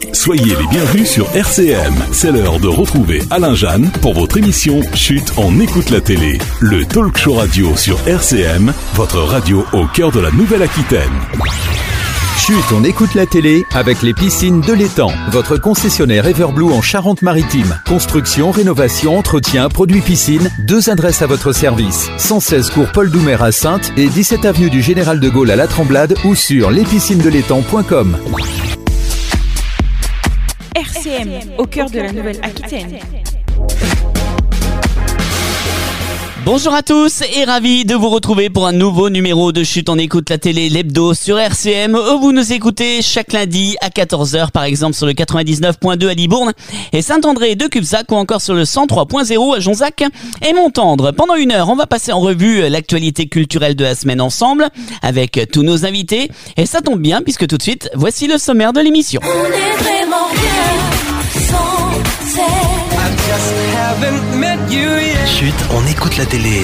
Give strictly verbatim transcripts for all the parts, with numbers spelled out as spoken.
Soyez les bienvenus sur R C M. C'est l'heure de retrouver Alain Jeanne pour votre émission Chut, on écoute la télé. Le talk show radio sur R C M, votre radio au cœur de la Nouvelle-Aquitaine. Chut, on écoute la télé avec les piscines de l'Étang. Votre concessionnaire Everblue en Charente-Maritime. Construction, rénovation, entretien, produits piscine. Deux adresses à votre service. cent seize cours Paul Doumer à Saintes et dix-sept avenue du Général de Gaulle à La Tremblade ou sur les piscines de l'étang point com. R C M, au cœur de la Nouvelle-Aquitaine. Bonjour à tous et ravi de vous retrouver pour un nouveau numéro de Chut, on écoute la télé, l'hebdo sur R C M. Vous nous écoutez chaque lundi à quatorze heures par exemple sur le quatre-vingt-dix-neuf point deux à Libourne et Saint-André de Cubzac ou encore sur le cent trois point zéro à Jonzac et Montendre. Pendant une heure, on va passer en revue l'actualité culturelle de la semaine ensemble avec tous nos invités et ça tombe bien puisque tout de suite, voici le sommaire de l'émission. On est vraiment bien sans cesse. Chut, on écoute la télé.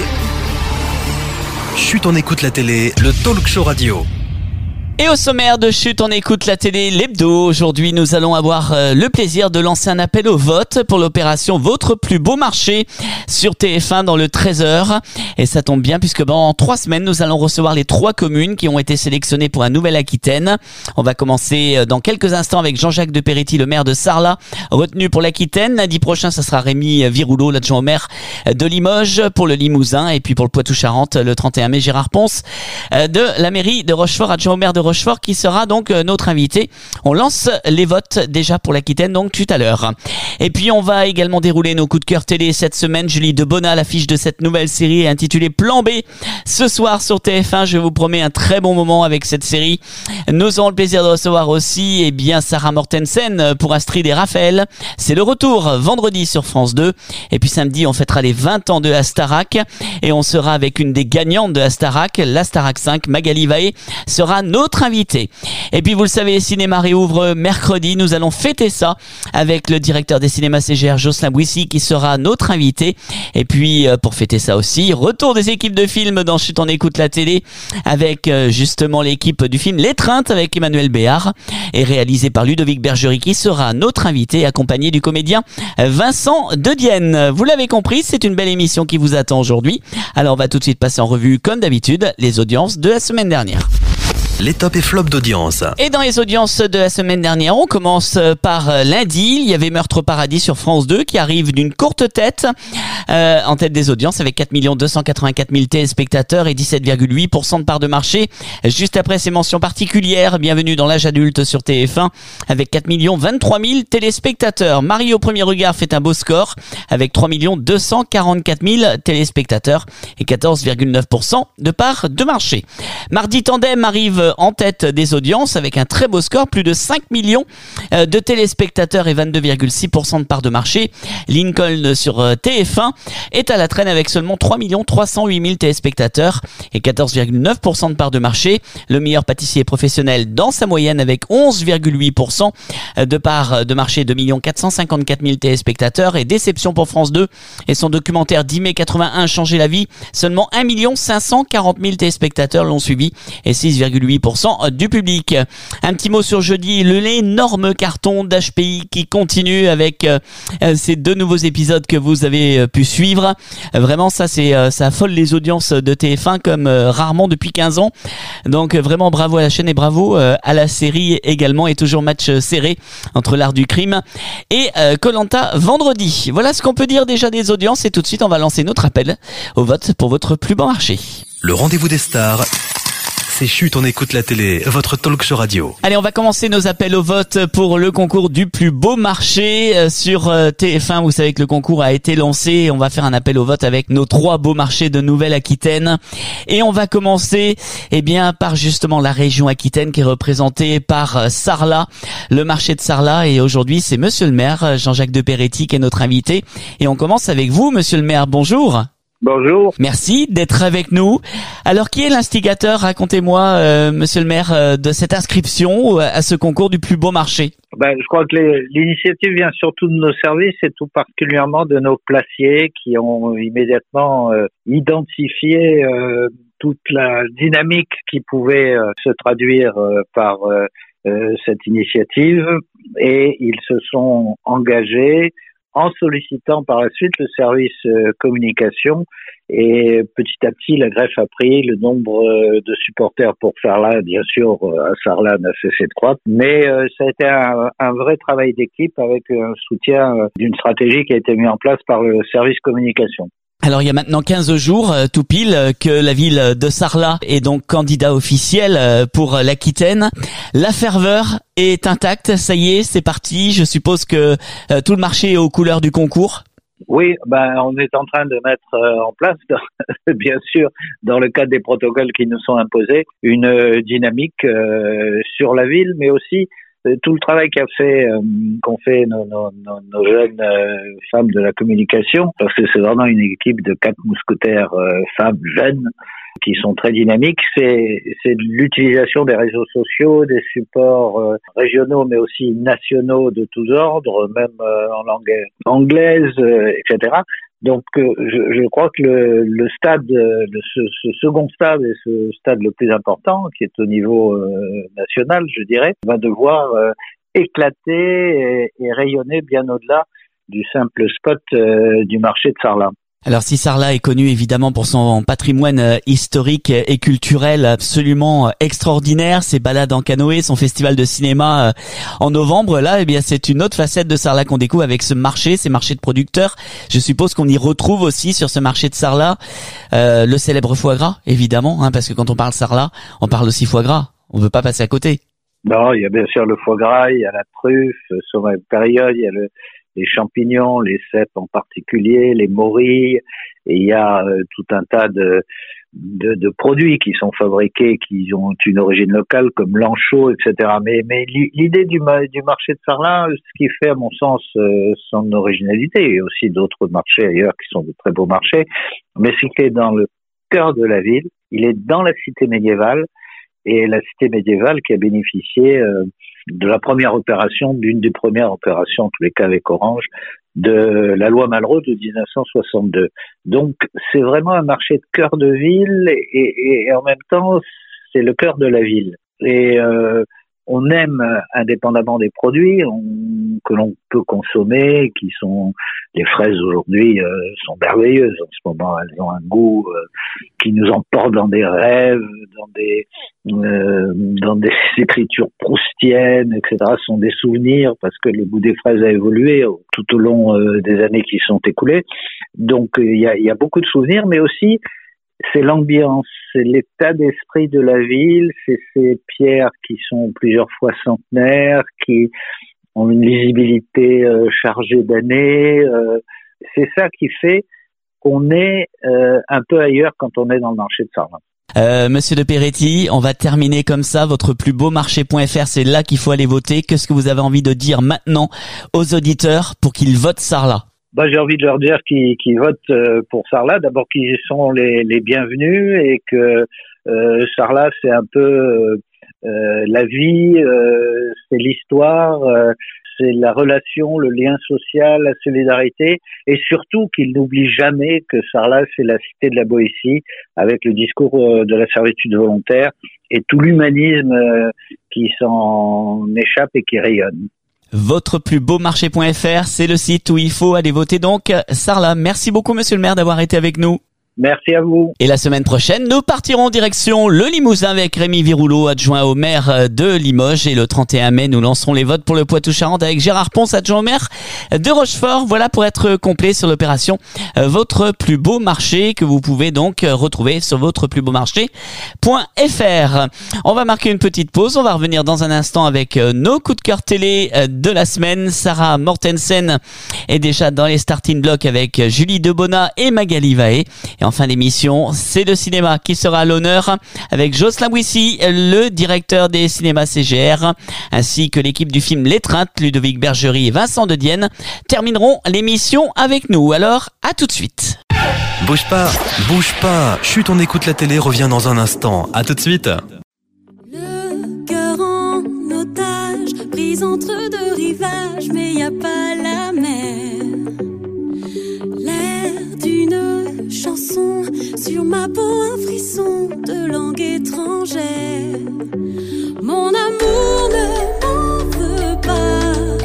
Chut, on écoute la télé, le talk show radio. Et au sommaire de Chut, on écoute la télé, l'hebdo. Aujourd'hui, nous allons avoir euh, le plaisir de lancer un appel au vote pour l'opération Votre plus beau marché sur T F un dans le treize heures. Et ça tombe bien puisque pendant trois semaines, nous allons recevoir les trois communes qui ont été sélectionnées pour la Nouvelle-Aquitaine. On va commencer dans quelques instants avec Jean-Jacques de Peretti, le maire de Sarlat, retenu pour l'Aquitaine. Lundi prochain, ça sera Rémi Viroulot, l'adjoint au maire de Limoges pour le Limousin. Et puis pour le Poitou-Charentes, le trente et un mai, Gérard Ponce de la mairie de Rochefort, adjoint au maire de Rochefort, qui sera donc notre invité. On lance les votes déjà pour l'Aquitaine donc tout à l'heure. Et puis on va également dérouler nos coups de cœur télé cette semaine. Julie Debona, l'affiche de cette nouvelle série intitulée Plan B. Ce soir sur T F un, je vous promets un très bon moment avec cette série. Nous aurons le plaisir de recevoir aussi eh bien Sarah Mortensen pour Astrid et Raphaël. C'est le retour vendredi sur France deux. Et puis samedi, on fêtera les vingt ans de Astarac et on sera avec une des gagnantes de Astarac, l'Astarac cinq, Magali Vaé, sera notre invité. Et puis vous le savez, les cinémas réouvrent mercredi. Nous allons fêter ça avec le directeur des cinémas C G R, Jocelyn Bouissy, qui sera notre invité. Et puis pour fêter ça aussi, retour des équipes de films dans Chut, on écoute la télé avec justement l'équipe du film L'étreinte avec Emmanuel Béard et réalisé par Ludovic Bergerie, qui sera notre invité accompagné du comédien Vincent Dedienne. Vous l'avez compris, c'est une belle émission qui vous attend aujourd'hui. Alors on va tout de suite passer en revue comme d'habitude les audiences de la semaine dernière. Les tops et flops d'audience. Et dans les audiences de la semaine dernière, on commence par lundi. Il y avait Meurtre au paradis sur France deux qui arrive d'une courte tête, euh, en tête des audiences avec quatre millions deux cent quatre-vingt-quatre mille téléspectateurs et dix-sept virgule huit pour cent de part de marché. Juste après ces mentions particulières, bienvenue dans l'âge adulte sur T F un avec quatre millions vingt-trois mille téléspectateurs. Marie au premier regard fait un beau score avec trois millions deux cent quarante-quatre mille téléspectateurs et quatorze virgule neuf pour cent de part de marché. Mardi Tandem arrive en tête des audiences avec un très beau score, plus de cinq millions de téléspectateurs et vingt-deux virgule six pour cent de part de marché. Lincoln sur T F un est à la traîne avec seulement trois millions trois cent huit mille téléspectateurs et quatorze virgule neuf pour cent de part de marché. Le meilleur pâtissier professionnel dans sa moyenne avec onze virgule huit pour cent de part de marché, deux millions quatre cent cinquante-quatre mille téléspectateurs. Et déception pour France deux et son documentaire dix mai quatre-vingt-un, Changer la vie, seulement un million cinq cent quarante mille téléspectateurs l'ont suivi et six virgule huit pour cent du public. Un petit mot sur jeudi, l'énorme carton d'H P I qui continue avec euh, ces deux nouveaux épisodes que vous avez euh, pu suivre. Euh, vraiment, ça c'est euh, ça affole les audiences de T F un comme euh, rarement depuis quinze ans. Donc euh, vraiment bravo à la chaîne et bravo euh, à la série également. Et toujours match euh, serré entre l'art du crime et Koh-Lanta euh, vendredi. Voilà ce qu'on peut dire déjà des audiences et tout de suite on va lancer notre appel au vote pour votre plus bon marché. Le rendez-vous des stars. C'est Chut, on écoute la télé, votre talk show radio. Allez, on va commencer nos appels au vote pour le concours du plus beau marché sur T F un. Vous savez que le concours a été lancé. On va faire un appel au vote avec nos trois beaux marchés de Nouvelle-Aquitaine. Et on va commencer, eh bien, par justement la région Aquitaine qui est représentée par Sarlat, le marché de Sarlat. Et aujourd'hui, c'est Monsieur le maire, Jean-Jacques de Peretti, qui est notre invité. Et on commence avec vous, Monsieur le maire. Bonjour. Bonjour. Merci d'être avec nous. Alors, qui est l'instigateur, racontez-moi, euh, monsieur le maire, euh, de cette inscription à ce concours du plus beau marché? Ben, je crois que les, l'initiative vient surtout de nos services et tout particulièrement de nos placiers qui ont immédiatement euh, identifié euh, toute la dynamique qui pouvait euh, se traduire euh, par euh, euh, cette initiative. et ils se sont engagés en sollicitant par la suite le service euh, communication. Et petit à petit, la greffe a pris, le nombre euh, de supporters pour Sarlat, bien sûr, euh, à Sarlat n'a cessé de croître. Mais euh, ça a été un, un vrai travail d'équipe avec un soutien euh, d'une stratégie qui a été mise en place par le service communication. Alors il y a maintenant quinze jours, euh, tout pile, euh, que la ville de Sarlat est donc candidat officiel euh, pour l'Aquitaine. La ferveur est intacte, ça y est, c'est parti. Je suppose que euh, tout le marché est aux couleurs du concours. Oui, ben on est en train de mettre euh, en place, bien sûr, dans le cadre des protocoles qui nous sont imposés, une euh, dynamique euh, sur la ville, mais aussi euh, tout le travail qu'a fait, euh, qu'ont fait nos, nos, nos, nos jeunes euh, femmes de la communication, parce que c'est vraiment une équipe de quatre mousquetaires euh, femmes jeunes qui sont très dynamiques. C'est, c'est l'utilisation des réseaux sociaux, des supports euh, régionaux, mais aussi nationaux de tous ordres, même euh, en langue anglaise, euh, et cetera. Donc, euh, je, je crois que le, le stade, le, ce, ce second stade et ce stade le plus important, qui est au niveau euh, national, je dirais, va devoir euh, éclater et, et rayonner bien au-delà du simple spot euh, du marché de Sarlat. Alors si Sarlat est connu évidemment pour son patrimoine euh, historique et culturel absolument euh, extraordinaire, ses balades en canoë, son festival de cinéma euh, en novembre, là eh bien c'est une autre facette de Sarlat qu'on découvre avec ce marché, ces marchés de producteurs. Je suppose qu'on y retrouve aussi sur ce marché de Sarlat euh, le célèbre foie gras, évidemment, hein, parce que quand on parle Sarlat, on parle aussi foie gras. On ne veut pas passer à côté. Non, il y a bien sûr le foie gras, il y a la truffe, sur la période, il y a le les champignons, les cèpes en particulier, les morilles, et il y a euh, tout un tas de, de, de produits qui sont fabriqués, qui ont une origine locale, comme l'ancho, et cetera. Mais, mais l'idée du, du marché de Sarlat, ce qui fait à mon sens euh, son originalité, et aussi d'autres marchés ailleurs qui sont de très beaux marchés, mais c'est qu'il est dans le cœur de la ville, il est dans la cité médiévale, et la cité médiévale qui a bénéficié euh, de la première opération, d'une des premières opérations, en tous les cas avec Orange, de la loi Malraux de dix-neuf cent soixante-deux. Donc, c'est vraiment un marché de cœur de ville et, et, et en même temps, c'est le cœur de la ville. Et euh, on aime, indépendamment des produits on, que l'on peut consommer, qui sont les fraises aujourd'hui euh, sont merveilleuses en ce moment. Elles ont un goût euh, qui nous emporte dans des rêves, dans des euh, dans des écritures proustiennes, et cetera. Ce sont des souvenirs parce que le goût des fraises a évolué tout au long euh, des années qui sont écoulées. Donc il y a, il y a beaucoup de souvenirs, mais aussi c'est l'ambiance, c'est l'état d'esprit de la ville, c'est ces pierres qui sont plusieurs fois centenaires, qui ont une lisibilité euh, chargée d'années. Euh, c'est ça qui fait qu'on est euh, un peu ailleurs quand on est dans le marché de Sarlat. Euh, Monsieur de Peretti, on va terminer comme ça. Votre plus beau marché point f r, c'est là qu'il faut aller voter. Qu'est-ce que vous avez envie de dire maintenant aux auditeurs pour qu'ils votent Sarlat? Bah, j'ai envie de leur dire qu'ils, qu'ils votent euh, pour Sarlat. D'abord qu'ils sont les, les bienvenus et que euh, Sarlat, c'est un peu euh, la vie, euh, c'est l'histoire, euh, c'est la relation, le lien social, la solidarité, et surtout qu'ils n'oublient jamais que Sarlat, c'est la cité de la Boétie, avec le discours euh, de la servitude volontaire et tout l'humanisme euh, qui s'en échappe et qui rayonne. Votre plus beau marché point f r, c'est le site où il faut aller voter donc. Sarlat, merci beaucoup monsieur le maire d'avoir été avec nous. Merci à vous. Et la semaine prochaine, nous partirons direction le Limousin avec Rémi Virouleau, adjoint au maire de Limoges. Et le trente et un mai, nous lancerons les votes pour le Poitou-Charentes avec Gérard Ponce, adjoint au maire de Rochefort. Voilà pour être complet sur l'opération Votre plus beau marché, que vous pouvez donc retrouver sur votre plus beau marché point f r. On va marquer une petite pause. On va revenir dans un instant avec nos coups de cœur télé de la semaine. Sarah Mortensen est déjà dans les starting blocks avec Julie Debona et Magali Vaé. Et en fin d'émission, c'est le cinéma qui sera à l'honneur avec Jocelyn Bouissy, le directeur des cinémas C G R, ainsi que l'équipe du film L'étreinte, Ludovic Bergerie et Vincent de Dienne, termineront l'émission avec nous. Alors, à tout de suite. Bouge pas, bouge pas. Chut, on écoute la télé, revient dans un instant. À tout de suite. Le cœur en otage, prise entre deux rivages, mais y a pas la mer. L'air d'une chanson, sur ma peau un frisson de langue étrangère. Mon amour ne m'en veut pas.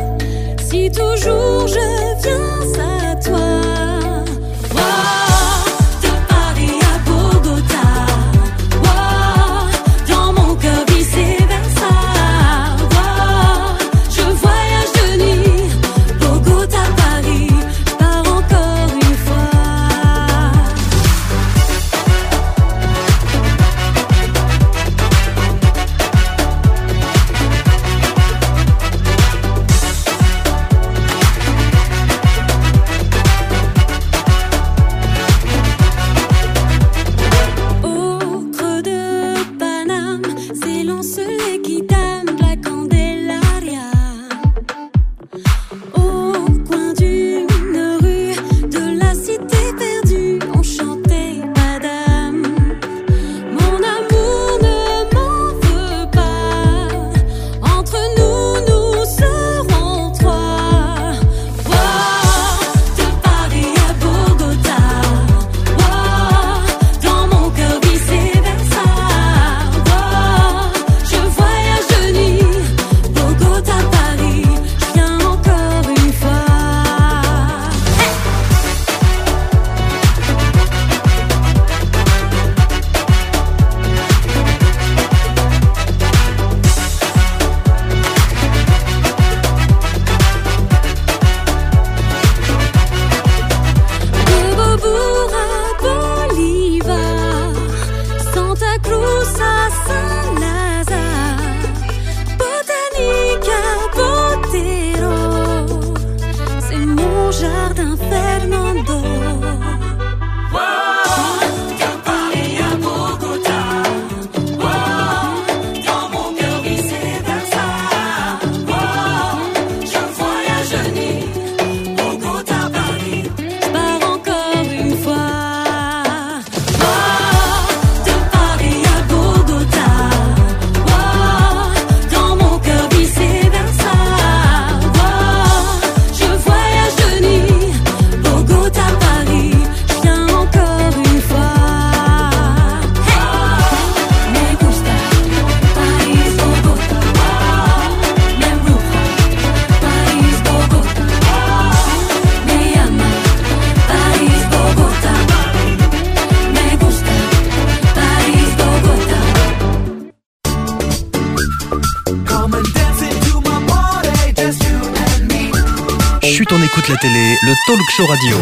Chut, on écoute la télé, le talk show radio.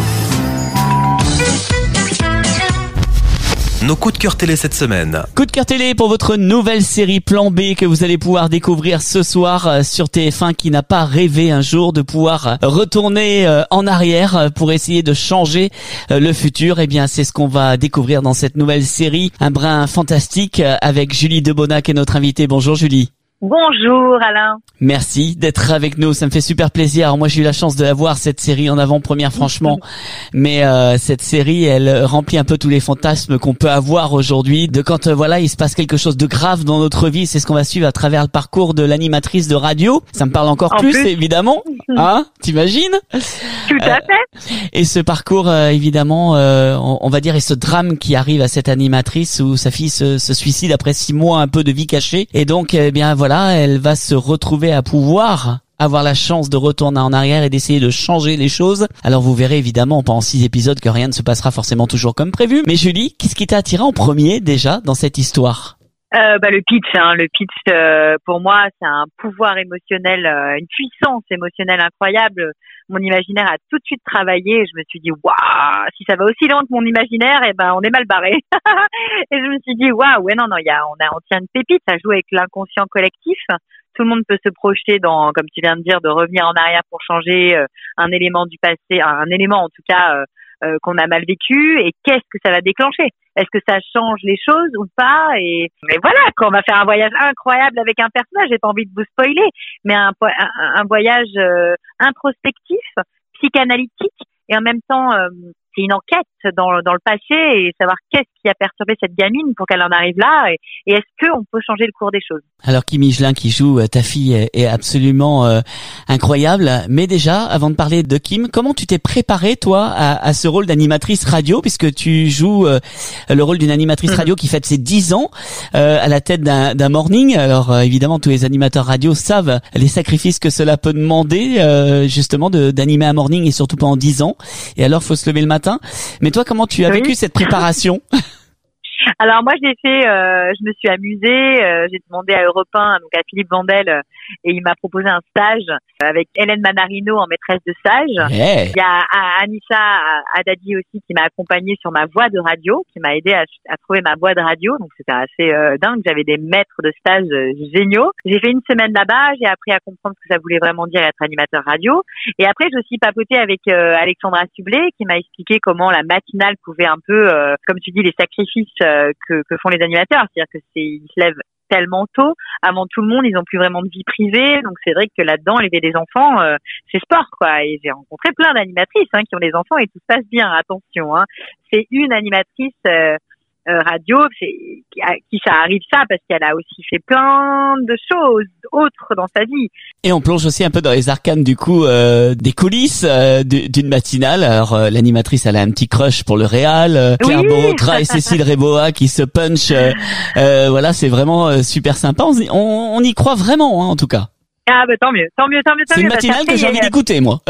Nos coups de cœur télé cette semaine. Coup de cœur télé pour votre nouvelle série Plan B que vous allez pouvoir découvrir ce soir sur T F un, qui n'a pas rêvé un jour de pouvoir retourner en arrière pour essayer de changer le futur. Eh bien, c'est ce qu'on va découvrir dans cette nouvelle série, un brin fantastique, avec Julie Debonac qui est notre invitée. Bonjour Julie. Bonjour Alain. Merci d'être avec nous, ça me fait super plaisir. Alors moi j'ai eu la chance de la voir, cette série, en avant-première franchement, mais euh, cette série elle remplit un peu tous les fantasmes qu'on peut avoir aujourd'hui, de quand euh, voilà il se passe quelque chose de grave dans notre vie. C'est ce qu'on va suivre à travers le parcours de l'animatrice de radio. Ça me parle encore plus, plus évidemment, hein, t'imagines? Tout à fait. Euh, et ce parcours euh, évidemment, euh, on, on va dire, et ce drame qui arrive à cette animatrice où sa fille se, se suicide après six mois un peu de vie cachée, et donc eh bien voilà. Là, elle va se retrouver à pouvoir avoir la chance de retourner en arrière et d'essayer de changer les choses. Alors vous verrez évidemment pendant six épisodes que rien ne se passera forcément toujours comme prévu. Mais Julie, qu'est-ce qui t'a attiré en premier déjà dans cette histoire ? Euh, bah, le pitch, hein, le pitch euh, pour moi c'est un pouvoir émotionnel, euh, une puissance émotionnelle incroyable. Mon imaginaire a tout de suite travaillé et je me suis dit waouh, si ça va aussi loin que mon imaginaire, eh ben on est mal barré. Et je me suis dit waouh, ouais non non, il y a on a on tient une pépite, ça joue avec l'inconscient collectif. Tout le monde peut se projeter dans, comme tu viens de dire, de revenir en arrière pour changer euh, un élément du passé, un, un élément en tout cas euh, euh, qu'on a mal vécu, et qu'est-ce que ça va déclencher? Est-ce que ça change les choses ou pas? Et, et voilà, quoi, on va faire un voyage incroyable avec un personnage. J'ai pas envie de vous spoiler, mais un, un, un voyage euh, introspectif, psychanalytique, et en même temps, euh, c'est une enquête dans, dans le passé et savoir qu'est-ce qui a perturbé cette gamine pour qu'elle en arrive là, et, et est-ce qu'on peut changer le cours des choses. Alors Kim Higelin qui joue ta fille est, est absolument euh, incroyable. Mais déjà, avant de parler de Kim, comment tu t'es préparée toi à, à ce rôle d'animatrice radio, puisque tu joues euh, le rôle d'une animatrice radio qui fête ses dix ans euh, à la tête d'un, d'un morning. Alors euh, évidemment, tous les animateurs radio savent les sacrifices que cela peut demander euh, justement de, d'animer un morning, et surtout pendant dix ans. Et alors, faut se lever le matin. Mais toi, comment tu as oui. vécu cette préparation? Alors moi, j'ai fait, euh, je me suis amusée. Euh, j'ai demandé à Europe un, donc à Philippe Vandel, euh, et il m'a proposé un stage avec Hélène Manarino en maîtresse de stage. Yeah. Il y a Anissa Haddadi aussi qui m'a accompagnée sur ma voix de radio, qui m'a aidé à, à trouver ma voix de radio. Donc c'était assez euh, dingue. J'avais des maîtres de stage euh, géniaux. J'ai fait une semaine là-bas. J'ai appris à comprendre ce que ça voulait vraiment dire être animateur radio. Et après, j'ai aussi papoté avec euh, Alexandra Sublet, qui m'a expliqué comment la matinale pouvait un peu, euh, comme tu dis, les sacrifices euh, que, que font les animateurs. C'est-à-dire que c'est, ils se lèvent tellement tôt, avant tout le monde, ils ont plus vraiment de vie privée, donc c'est vrai que là-dedans, élever des enfants, euh, c'est sport, quoi. Et j'ai rencontré plein d'animatrices hein, qui ont des enfants et tout se passe bien, attention. Hein. C'est une animatrice euh, euh, radio, c'est, qui, à qui ça arrive ça, parce qu'elle a aussi fait plein de choses autres dans sa vie. Et on plonge aussi un peu dans les arcanes du coup euh, des coulisses euh, d'une matinale. Alors euh, l'animatrice, elle a un petit crush pour le Réal, euh, Claire oui. Borocra et Cécile Réboa qui se punch. Euh, euh, voilà, c'est vraiment euh, super sympa. On, on, on y croit vraiment, hein, en tout cas. Ah bah tant mieux, tant mieux, tant mieux, tant mieux. C'est une matinale que j'ai envie d'écouter, moi.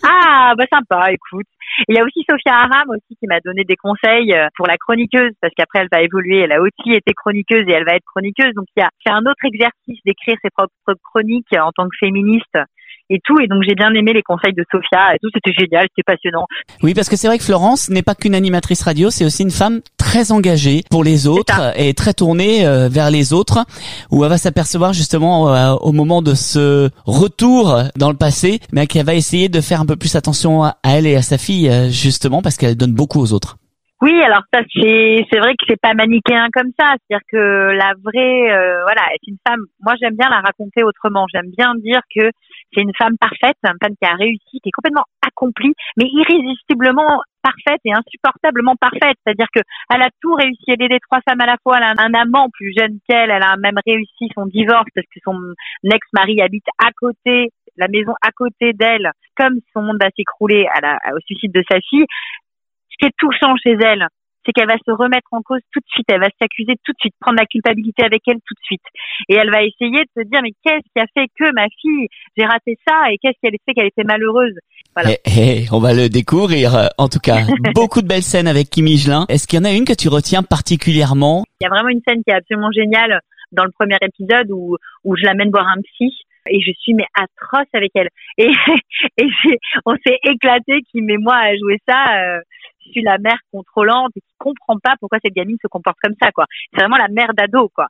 Ah bah sympa, écoute. Il y a aussi Sophia Aram aussi qui m'a donné des conseils pour la chroniqueuse, parce qu'après elle va évoluer, elle a aussi été chroniqueuse et elle va être chroniqueuse, donc il y a c'est un autre exercice d'écrire ses propres chroniques en tant que féministe et tout, et donc j'ai bien aimé les conseils de Sophia et tout, c'était génial, c'était passionnant. Oui, parce que c'est vrai que Florence n'est pas qu'une animatrice radio, c'est aussi une femme très engagée pour les autres et très tournée euh, vers les autres, où elle va s'apercevoir justement euh, au moment de ce retour dans le passé, mais qu'elle va essayer de faire un peu plus attention à elle et à sa fille, euh, justement parce qu'elle donne beaucoup aux autres. Oui, alors ça c'est c'est vrai que c'est pas manichéen comme ça, c'est-à-dire que la vraie euh, voilà, c'est une femme, moi j'aime bien la raconter autrement, j'aime bien dire que c'est une femme parfaite, une femme qui a réussi, qui est complètement accomplie, mais irrésistiblement parfaite et insupportablement parfaite, c'est-à-dire que elle a tout réussi, elle est des trois femmes à la fois, elle a un amant plus jeune qu'elle, elle a même réussi son divorce parce que son ex-mari habite à côté, la maison à côté d'elle, comme son monde va s'écrouler à la, au suicide de sa fille. Ce qui est touchant chez elle, c'est qu'elle va se remettre en cause tout de suite, elle va s'accuser tout de suite, prendre la culpabilité avec elle tout de suite. Et elle va essayer de se dire, mais qu'est-ce qui a fait que ma fille, j'ai raté ça, et qu'est-ce qui a fait qu'elle était malheureuse? Voilà. Hey, hey, on va le découvrir, en tout cas. Beaucoup de belles scènes avec Kim Higelin. Est-ce qu'il y en a une que tu retiens particulièrement? Il y a vraiment une scène qui est absolument géniale dans le premier épisode où, où je l'amène voir un psy. Et je suis mais atroce avec elle. Et, et j'ai, on s'est éclaté qui met moi à jouer ça. Euh, je suis la mère contrôlante et qui comprend pas pourquoi cette gamine se comporte comme ça, quoi. C'est vraiment la mère d'ado, quoi.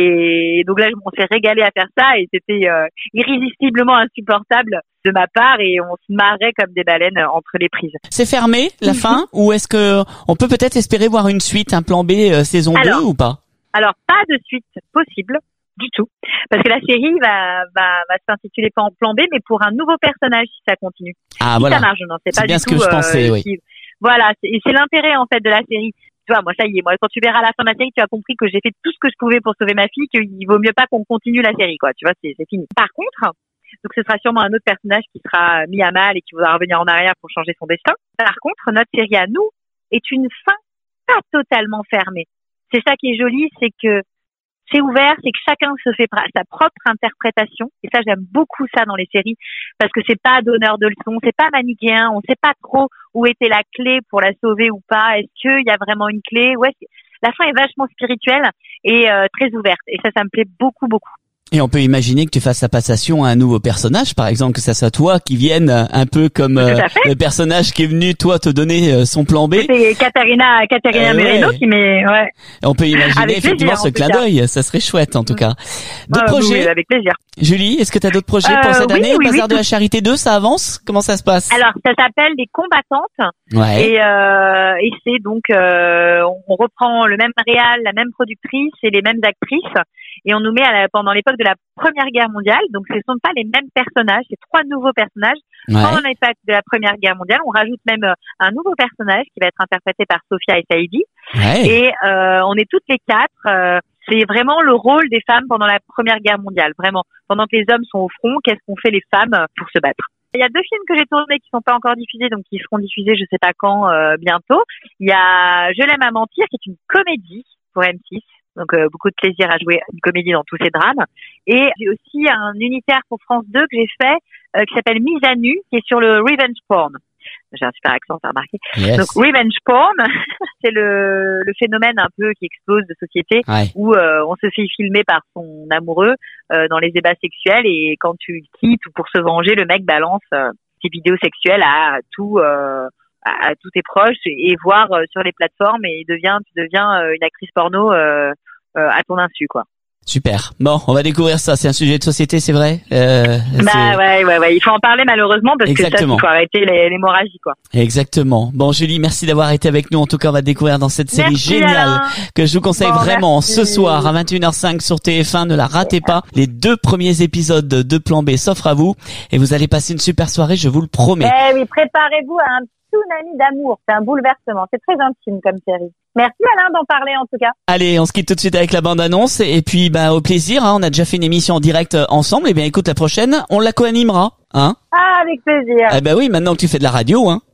Et donc là, on s'est régalé à faire ça et c'était euh, irrésistiblement insupportable de ma part et on se marrait comme des baleines entre les prises. C'est fermé, la fin, ou est-ce que on peut peut-être espérer voir une suite, un plan B euh, saison alors, deux ou pas? Alors, pas de suite possible. Du tout. Parce que la série va, va, va s'intituler pas en plan B, mais pour un nouveau personnage si ça continue. Ah, si voilà. ça marche, non, c'est, c'est pas bien du ce tout, que je pensais, euh, oui. qui... Voilà, c'est, c'est l'intérêt, en fait, de la série. Tu vois, moi, ça y est, moi, quand tu verras la fin de la série, tu as compris que j'ai fait tout ce que je pouvais pour sauver ma fille, qu'il vaut mieux pas qu'on continue la série, quoi. Tu vois, c'est, c'est fini. Par contre, donc ce sera sûrement un autre personnage qui sera mis à mal et qui voudra revenir en arrière pour changer son destin. Par contre, notre série à nous est une fin pas totalement fermée. C'est ça qui est joli, c'est que c'est ouvert, c'est que chacun se fait sa propre interprétation. Et ça, j'aime beaucoup ça dans les séries parce que c'est pas donneur de leçons, c'est pas manichéen, on sait pas trop où était la clé pour la sauver ou pas. Est-ce qu'il y a vraiment une clé? Ouais, la fin est vachement spirituelle et euh, très ouverte. Et ça, ça me plaît beaucoup, beaucoup. Et on peut imaginer que tu fasses la passation à un nouveau personnage, par exemple, que ça soit toi qui vienne un peu comme euh, le personnage qui est venu, toi, te donner euh, son plan B. C'est Katarina, Katarina euh, Merino ouais. qui met, ouais. On peut imaginer avec effectivement plaisir, ce clin d'œil, ça serait chouette, en tout cas. D'autres euh, projets? Oui, avec plaisir. Julie, est-ce que tu as d'autres projets pour euh, cette oui, année? Oui, Le Bazar oui, de la Charité deux, ça avance? Comment ça se passe? Alors, ça s'appelle Les Combattantes. Ouais. Et, euh, et c'est donc, euh, on reprend le même réal, la même productrice et les mêmes actrices. Et on nous met à la, pendant l'époque de la Première Guerre mondiale. Donc, ce ne sont pas les mêmes personnages. C'est trois nouveaux personnages. Ouais. Pendant l'époque de la Première Guerre mondiale, on rajoute même un nouveau personnage qui va être interprété par Sophia et Saïdi. Ouais. Et euh, on est toutes les quatre. Euh, c'est vraiment le rôle des femmes pendant la Première Guerre mondiale. Vraiment, pendant que les hommes sont au front, qu'est-ce qu'ont fait les femmes pour se battre? Il y a deux films que j'ai tournés qui sont pas encore diffusés, donc qui seront diffusés, je sais pas quand, euh, bientôt. Il y a Je l'aime à mentir, qui est une comédie pour M six. Donc euh, beaucoup de plaisir à jouer une comédie dans tous ces drames. Et j'ai aussi un unitaire pour France deux que j'ai fait euh, qui s'appelle Mise à nu, qui est sur le revenge porn. J'ai un super accent, t'as remarqué. Yes. Donc revenge porn, c'est le, le phénomène un peu qui explose de société ouais. où euh, on se fait filmer par son amoureux euh, dans les ébats sexuels et quand tu le quittes ou pour se venger, le mec balance euh, ses vidéos sexuelles à tout. Euh, à tous tes proches et voir euh, sur les plateformes et devient, tu deviens euh, une actrice porno euh, euh, à ton insu, quoi. Super. Bon, on va découvrir ça. C'est un sujet de société, c'est vrai. Euh, bah c'est... ouais, ouais, ouais. Il faut en parler malheureusement parce Exactement. que ça, il faut arrêter l'hémorragie, quoi. Exactement. Bon, Julie, merci d'avoir été avec nous. En tout cas, on va découvrir dans cette série merci, géniale Alain. que je vous conseille bon, vraiment merci. Ce soir à vingt et une heures cinq sur T F un. Ne la ratez pas. Les deux premiers épisodes de Plan B s'offrent à vous et vous allez passer une super soirée, je vous le promets. Eh oui, préparez-vous à un tsunami d'amour. C'est un bouleversement. C'est très intime comme série. Merci Alain d'en parler en tout cas. Allez, on se quitte tout de suite avec la bande-annonce et puis bah au plaisir. Hein, on a déjà fait une émission en direct ensemble. Et bien écoute, la prochaine, on la co-animera, hein. Ah, avec plaisir. Eh ben oui, maintenant que tu fais de la radio, hein.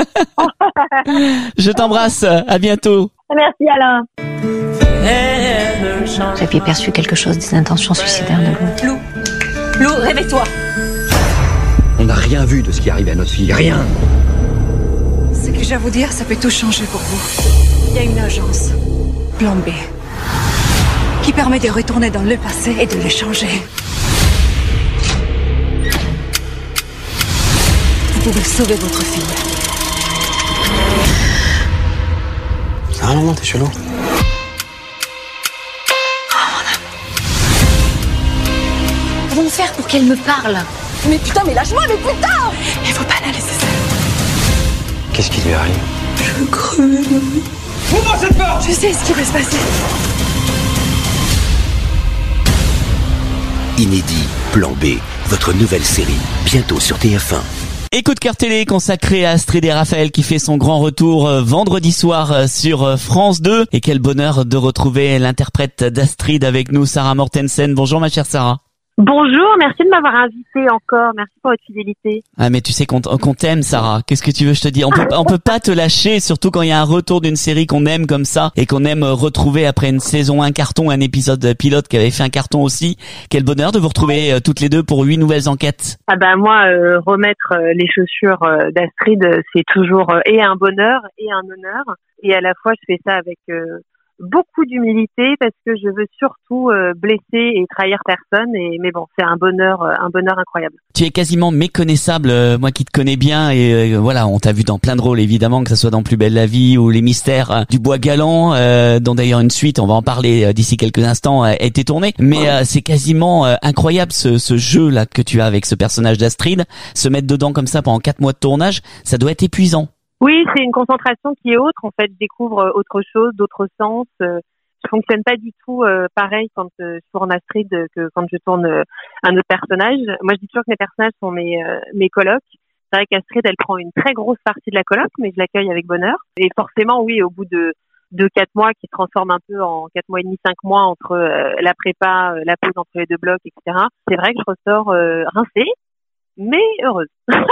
Je t'embrasse. À bientôt. Merci Alain. J'avais perçu quelque chose des intentions suicidaires de Lou. Lou, Lou, réveille-toi. On n'a rien vu de ce qui arrivait à notre fille, rien. Ce que j'ai à vous dire, ça peut tout changer pour vous. Il y a une agence, Plan B, qui permet de retourner dans le passé et de le changer. Vous pouvez sauver votre fille. Ça va, maman, t'es chelou. Oh, mon amour. Comment faire pour qu'elle me parle? Mais putain, mais lâche-moi, mais putain! Il faut pas la laisser seule. Qu'est-ce qui lui arrive? Je veux crever, mamie. Ouvre cette porte! Je sais ce qui va se passer. Inédit, Plan B, votre nouvelle série, bientôt sur T F un. Et coup de cœur télé consacré à Astrid et Raphaël qui fait son grand retour euh, vendredi soir euh, sur euh, France deux. Et quel bonheur de retrouver l'interprète d'Astrid avec nous, Sarah Mortensen. Bonjour ma chère Sarah. Bonjour, merci de m'avoir invité encore, merci pour votre fidélité. Ah mais tu sais qu'on, qu'on t'aime Sarah, qu'est-ce que tu veux je te dis, on peut, on peut pas te lâcher, surtout quand il y a un retour d'une série qu'on aime comme ça et qu'on aime retrouver après une saison, un carton, un épisode pilote qui avait fait un carton aussi. Quel bonheur de vous retrouver euh, toutes les deux pour huit nouvelles enquêtes. Ah bah moi, euh, remettre euh, les chaussures euh, d'Astrid, c'est toujours euh, et un bonheur et un honneur. Et à la fois, je fais ça avec... Euh, beaucoup d'humilité parce que je veux surtout euh, blesser et trahir personne. Et mais bon, c'est un bonheur, euh, un bonheur incroyable. Tu es quasiment méconnaissable, euh, moi qui te connais bien, et euh, voilà, on t'a vu dans plein de rôles évidemment, que ce soit dans Plus belle la vie ou Les Mystères euh, du Bois Galant, euh, dont d'ailleurs une suite, on va en parler euh, d'ici quelques instants, a été tournée. Mais euh, c'est quasiment euh, incroyable ce, ce jeu là que tu as avec ce personnage d'Astrid. Se mettre dedans comme ça pendant quatre mois de tournage, ça doit être épuisant. Oui, c'est une concentration qui est autre. En fait, je découvre autre chose, d'autres sens. Euh, je fonctionne pas du tout euh, pareil quand euh, je tourne Astrid que quand je tourne euh, un autre personnage. Moi, je dis toujours que mes personnages sont mes euh, mes colocs. C'est vrai qu'Astrid, elle prend une très grosse partie de la coloc, mais je l'accueille avec bonheur. Et forcément, oui, au bout de de quatre mois, qui se transforment un peu en quatre mois et demi, cinq mois entre euh, la prépa, euh, la pause entre les deux blocs, et cetera. C'est vrai que je ressors euh, rincée, mais heureuse.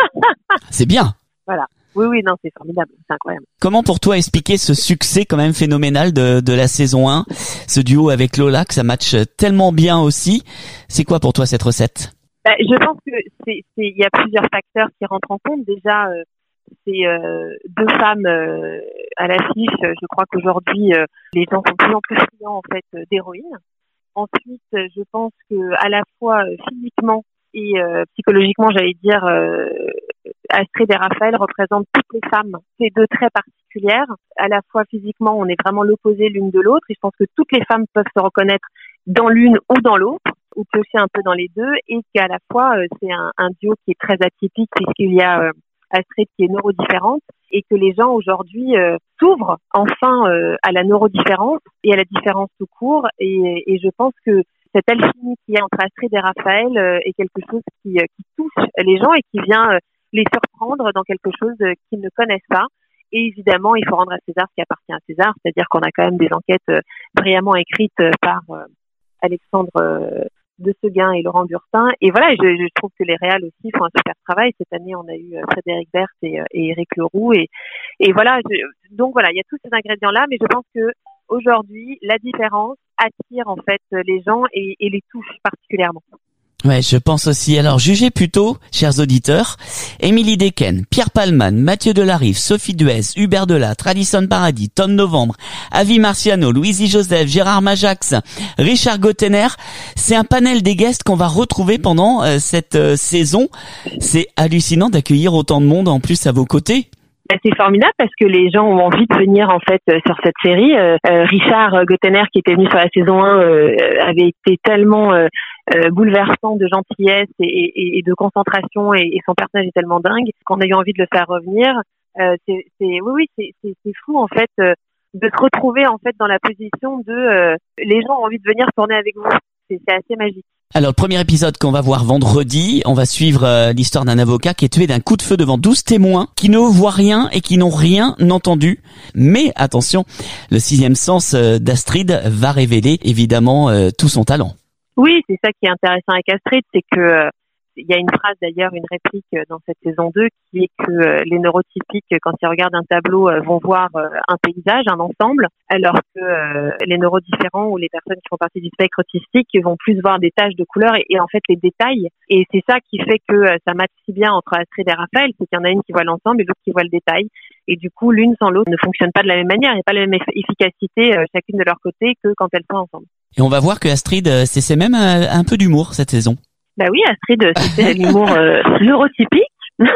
C'est bien. Voilà. Oui, oui, non, c'est formidable, c'est incroyable. Comment pour toi expliquer ce succès quand même phénoménal de, de la saison un, ce duo avec Lola, que ça matche tellement bien aussi? C'est quoi pour toi cette recette? Bah, je pense que c'est, c'est, il y a plusieurs facteurs qui rentrent en compte. Déjà, euh, c'est euh, deux femmes euh, à l'affiche. Je crois qu'aujourd'hui, euh, les gens sont de plus en plus friands en fait d'héroïnes. Ensuite, je pense que à la fois euh, physiquement et euh, psychologiquement, j'allais dire, euh, Astrid et Raphaël représentent toutes les femmes. C'est deux traits particulières. À la fois physiquement, on est vraiment l'opposé l'une de l'autre. Et je pense que toutes les femmes peuvent se reconnaître dans l'une ou dans l'autre, ou aussi un peu dans les deux. Et qu'à la fois, euh, c'est un, un duo qui est très atypique puisqu'il y a euh, Astrid qui est neurodifférente et que les gens aujourd'hui euh, s'ouvrent enfin euh, à la neurodifférence et à la différence tout court. Et, et je pense que cette alchimie qu'il y a entre Astrid et Raphaël euh, est quelque chose qui, euh, qui touche les gens et qui vient euh, les surprendre dans quelque chose euh, qu'ils ne connaissent pas. Et évidemment, il faut rendre à César ce qui appartient à César, c'est-à-dire qu'on a quand même des enquêtes euh, brillamment écrites euh, par euh, Alexandre euh, de Seguin et Laurent Burtin. Et voilà, je, je trouve que les réals aussi font un super travail. Cette année, on a eu euh, Frédéric Berthe et, euh, et Éric Leroux. Et, et voilà, je, donc voilà, il y a tous ces ingrédients-là, mais je pense que aujourd'hui, la différence attire en fait les gens et, et les touche particulièrement. Ouais, je pense aussi. Alors, jugez plutôt, chers auditeurs, Émilie Dequesne, Pierre Palman, Mathieu Delarive, Sophie Duès, Hubert Delattre, Alison Paradis, Tom Novembre, Avi Marciano, Louisie Joseph, Gérard Majax, Richard Gottener. C'est un panel des guests qu'on va retrouver pendant euh, cette euh, saison. C'est hallucinant d'accueillir autant de monde en plus à vos côtés. C'est formidable parce que les gens ont envie de venir en fait sur cette série. Euh, Richard Gottener qui était venu sur la saison un euh, avait été tellement euh, euh, bouleversant de gentillesse et, et, et de concentration et, et son personnage est tellement dingue qu'on a eu envie de le faire revenir. Euh, c'est, c'est oui oui c'est, c'est, c'est fou en fait euh, de se retrouver en fait dans la position de euh, les gens ont envie de venir tourner avec vous. C'est, c'est assez magique. Alors, le premier épisode qu'on va voir vendredi, on va suivre euh, l'histoire d'un avocat qui est tué d'un coup de feu devant douze témoins qui ne voient rien et qui n'ont rien entendu. Mais attention, le sixième sens euh, d'Astrid va révéler évidemment euh, tout son talent. Oui, c'est ça qui est intéressant avec Astrid, c'est que euh, il y a une phrase d'ailleurs, une réplique dans cette saison deux qui est que euh, les neurotypiques, quand ils regardent un tableau, euh, vont voir euh, un paysage, un ensemble, alors que euh, les neurodifférents ou les personnes qui font partie du spectre autistique vont plus voir des taches de couleurs et, et en fait les détails. Et c'est ça qui fait que euh, ça matche si bien entre Astrid et Raphaël, c'est qu'il y en a une qui voit l'ensemble et l'autre qui voit le détail. Et du coup, l'une sans l'autre ne fonctionne pas de la même manière, il n'y a pas la même efficacité euh, chacune de leur côté que quand elles sont ensemble. Et on va voir que Astrid, euh, c'est, c'est même euh, un peu d'humour cette saison. Bah oui, Astrid, c'était l'humour euh, neurotypique.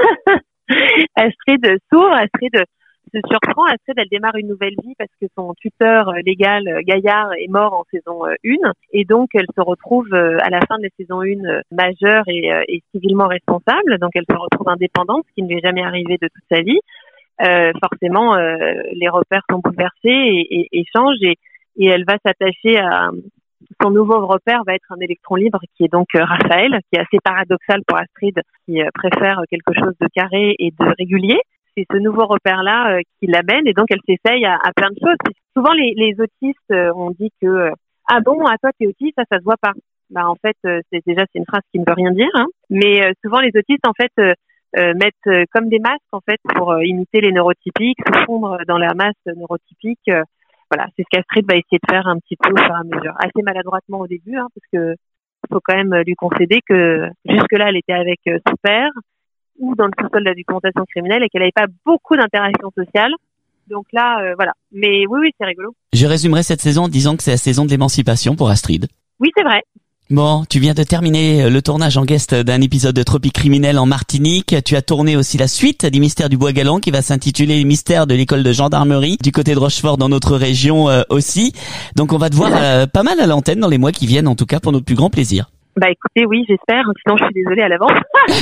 Astrid s'ouvre, Astrid se surprend. Astrid, elle démarre une nouvelle vie parce que son tuteur légal, Gaillard, est mort en saison un. Et donc, elle se retrouve à la fin de la saison un majeure et, et civilement responsable. Donc, elle se retrouve indépendante, ce qui ne lui est jamais arrivé de toute sa vie. Euh, forcément, euh, les repères sont bouleversés et, et, et changent. Et, et elle va s'attacher à... Son nouveau repère va être un électron libre qui est donc euh, Raphaël, qui est assez paradoxal pour Astrid, qui euh, préfère quelque chose de carré et de régulier. C'est ce nouveau repère-là euh, qui l'amène et donc elle s'essaye à, à plein de choses. Souvent les, les autistes euh, ont dit que euh, ah bon, à toi t'es autiste, ça ça se voit pas. Bah en fait euh, c'est déjà c'est une phrase qui ne veut rien dire, hein. Mais euh, souvent les autistes en fait euh, euh, mettent euh, comme des masques en fait pour euh, imiter les neurotypiques, se fondre dans la masse neurotypique. Euh, Voilà, c'est ce qu'Astrid va essayer de faire un petit peu au fur et à mesure. Assez maladroitement au début, hein, parce que faut quand même lui concéder que jusque-là, elle était avec son père ou dans le sous-sol de la documentation criminelle et qu'elle n'avait pas beaucoup d'interactions sociales. Donc là, euh, voilà. Mais oui, oui, c'est rigolo. Je résumerai cette saison en disant que c'est la saison de l'émancipation pour Astrid. Oui, c'est vrai. Bon, tu viens de terminer le tournage en guest d'un épisode de Tropique Criminel en Martinique. Tu as tourné aussi la suite des Mystères du Bois-Galant qui va s'intituler Les Mystères de l'école de gendarmerie du côté de Rochefort dans notre région euh, aussi. Donc on va te voir euh, pas mal à l'antenne dans les mois qui viennent, en tout cas pour notre plus grand plaisir. Bah écoutez, oui, j'espère. Sinon, je suis désolée à l'avance.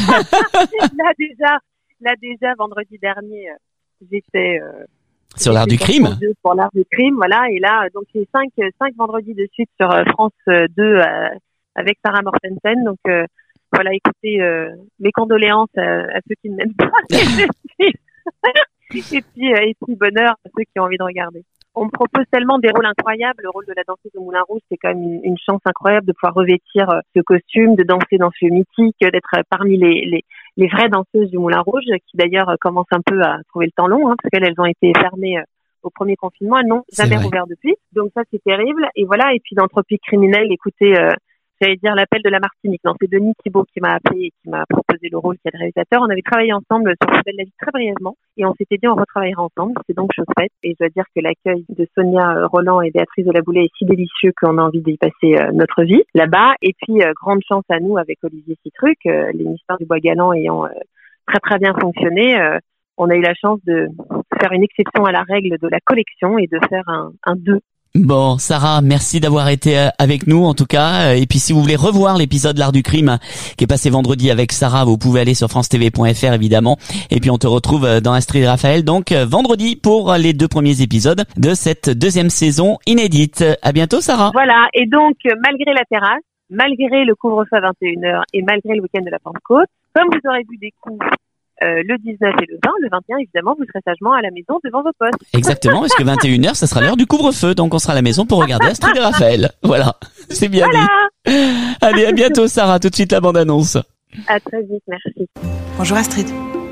là déjà, là déjà, vendredi dernier, j'étais euh, sur l'art du crime. Pour l'art du crime, voilà. Et là, donc c'est cinq, cinq vendredis de suite sur France deux. Euh, avec Sarah Mortensen, donc euh, voilà, écoutez, euh, mes condoléances à, à ceux qui ne m'aiment pas, et puis euh, et puis bonheur à ceux qui ont envie de regarder. On me propose tellement des rôles incroyables. Le rôle de la danseuse au Moulin Rouge, c'est quand même une, une chance incroyable de pouvoir revêtir euh, ce costume, de danser dans ce mythique, d'être parmi les, les les vraies danseuses du Moulin Rouge, qui d'ailleurs commencent un peu à trouver le temps long, hein, parce qu'elles elles ont été fermées euh, au premier confinement, elles n'ont jamais rouvert depuis. Donc ça, c'est terrible. Et voilà. Et puis dans Tropique Criminel, écoutez. Euh, J'allais dire l'appel de la Martinique. Non, c'est Denis Thibault qui m'a appelé et qui m'a proposé le rôle, qui est le réalisateur. On avait travaillé ensemble sur Belle la vie très brièvement et on s'était dit on retravaillera ensemble. C'est donc chose faite. Et je dois dire que l'accueil de Sonia Roland et Béatrice Delaboulet est si délicieux qu'on a envie d'y passer euh, notre vie là-bas. Et puis, euh, grande chance à nous avec Olivier Citruc, euh, les Mystères du Bois-Galant ayant euh, très très bien fonctionné. Euh, on a eu la chance de faire une exception à la règle de la collection et de faire un, un deux. Bon, Sarah, merci d'avoir été avec nous en tout cas. Et puis si vous voulez revoir l'épisode L'Art du Crime qui est passé vendredi avec Sarah, vous pouvez aller sur france t v point f r évidemment. Et puis on te retrouve dans Astrid et Raphaël donc vendredi pour les deux premiers épisodes de cette deuxième saison inédite. À bientôt Sarah. Voilà, et donc malgré la terrasse, malgré le couvre-feu à vingt et une heures et malgré le week-end de la Pentecôte, comme vous aurez vu des coups Euh, le dix-neuf et le vingt, le vingt et un évidemment vous serez sagement à la maison devant vos postes. Exactement, parce que vingt et une heures ça sera l'heure du couvre-feu, donc on sera à la maison pour regarder Astrid et Raphaël. Voilà, c'est bien voilà. dit. Allez, à bientôt Sarah, tout de suite la bande-annonce. À très vite, merci. Bonjour Astrid.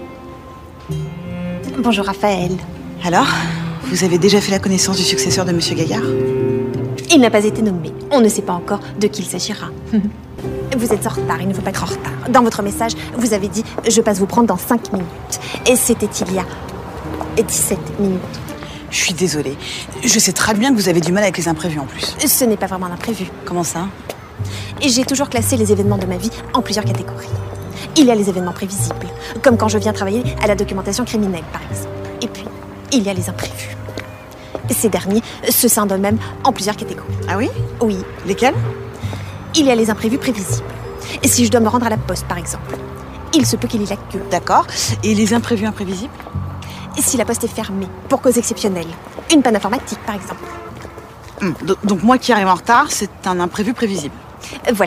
Bonjour Raphaël. Alors, vous avez déjà fait la connaissance du successeur de Monsieur Gaillard ? Il n'a pas été nommé, on ne sait pas encore de qui il s'agira. Vous êtes en retard, il ne faut pas être en retard. Dans votre message, vous avez dit « Je passe vous prendre dans cinq minutes ». Et c'était il y a dix-sept minutes. Je suis désolée. Je sais très bien que vous avez du mal avec les imprévus en plus. Ce n'est pas vraiment un imprévu. Comment ça ? Et j'ai toujours classé les événements de ma vie en plusieurs catégories. Il y a les événements prévisibles, comme quand je viens travailler à la documentation criminelle, par exemple. Et puis, il y a les imprévus. Ces derniers se scindent eux-mêmes en plusieurs catégories. Ah oui ? Oui. Lesquels ? Il y a les imprévus prévisibles. Et si je dois me rendre à la poste, par exemple, il se peut qu'il y ait la queue. D'accord. Et les imprévus imprévisibles ? Et si la poste est fermée, pour cause exceptionnelle. Une panne informatique, par exemple. Hum, donc moi qui arrive en retard, c'est un imprévu prévisible. Voilà.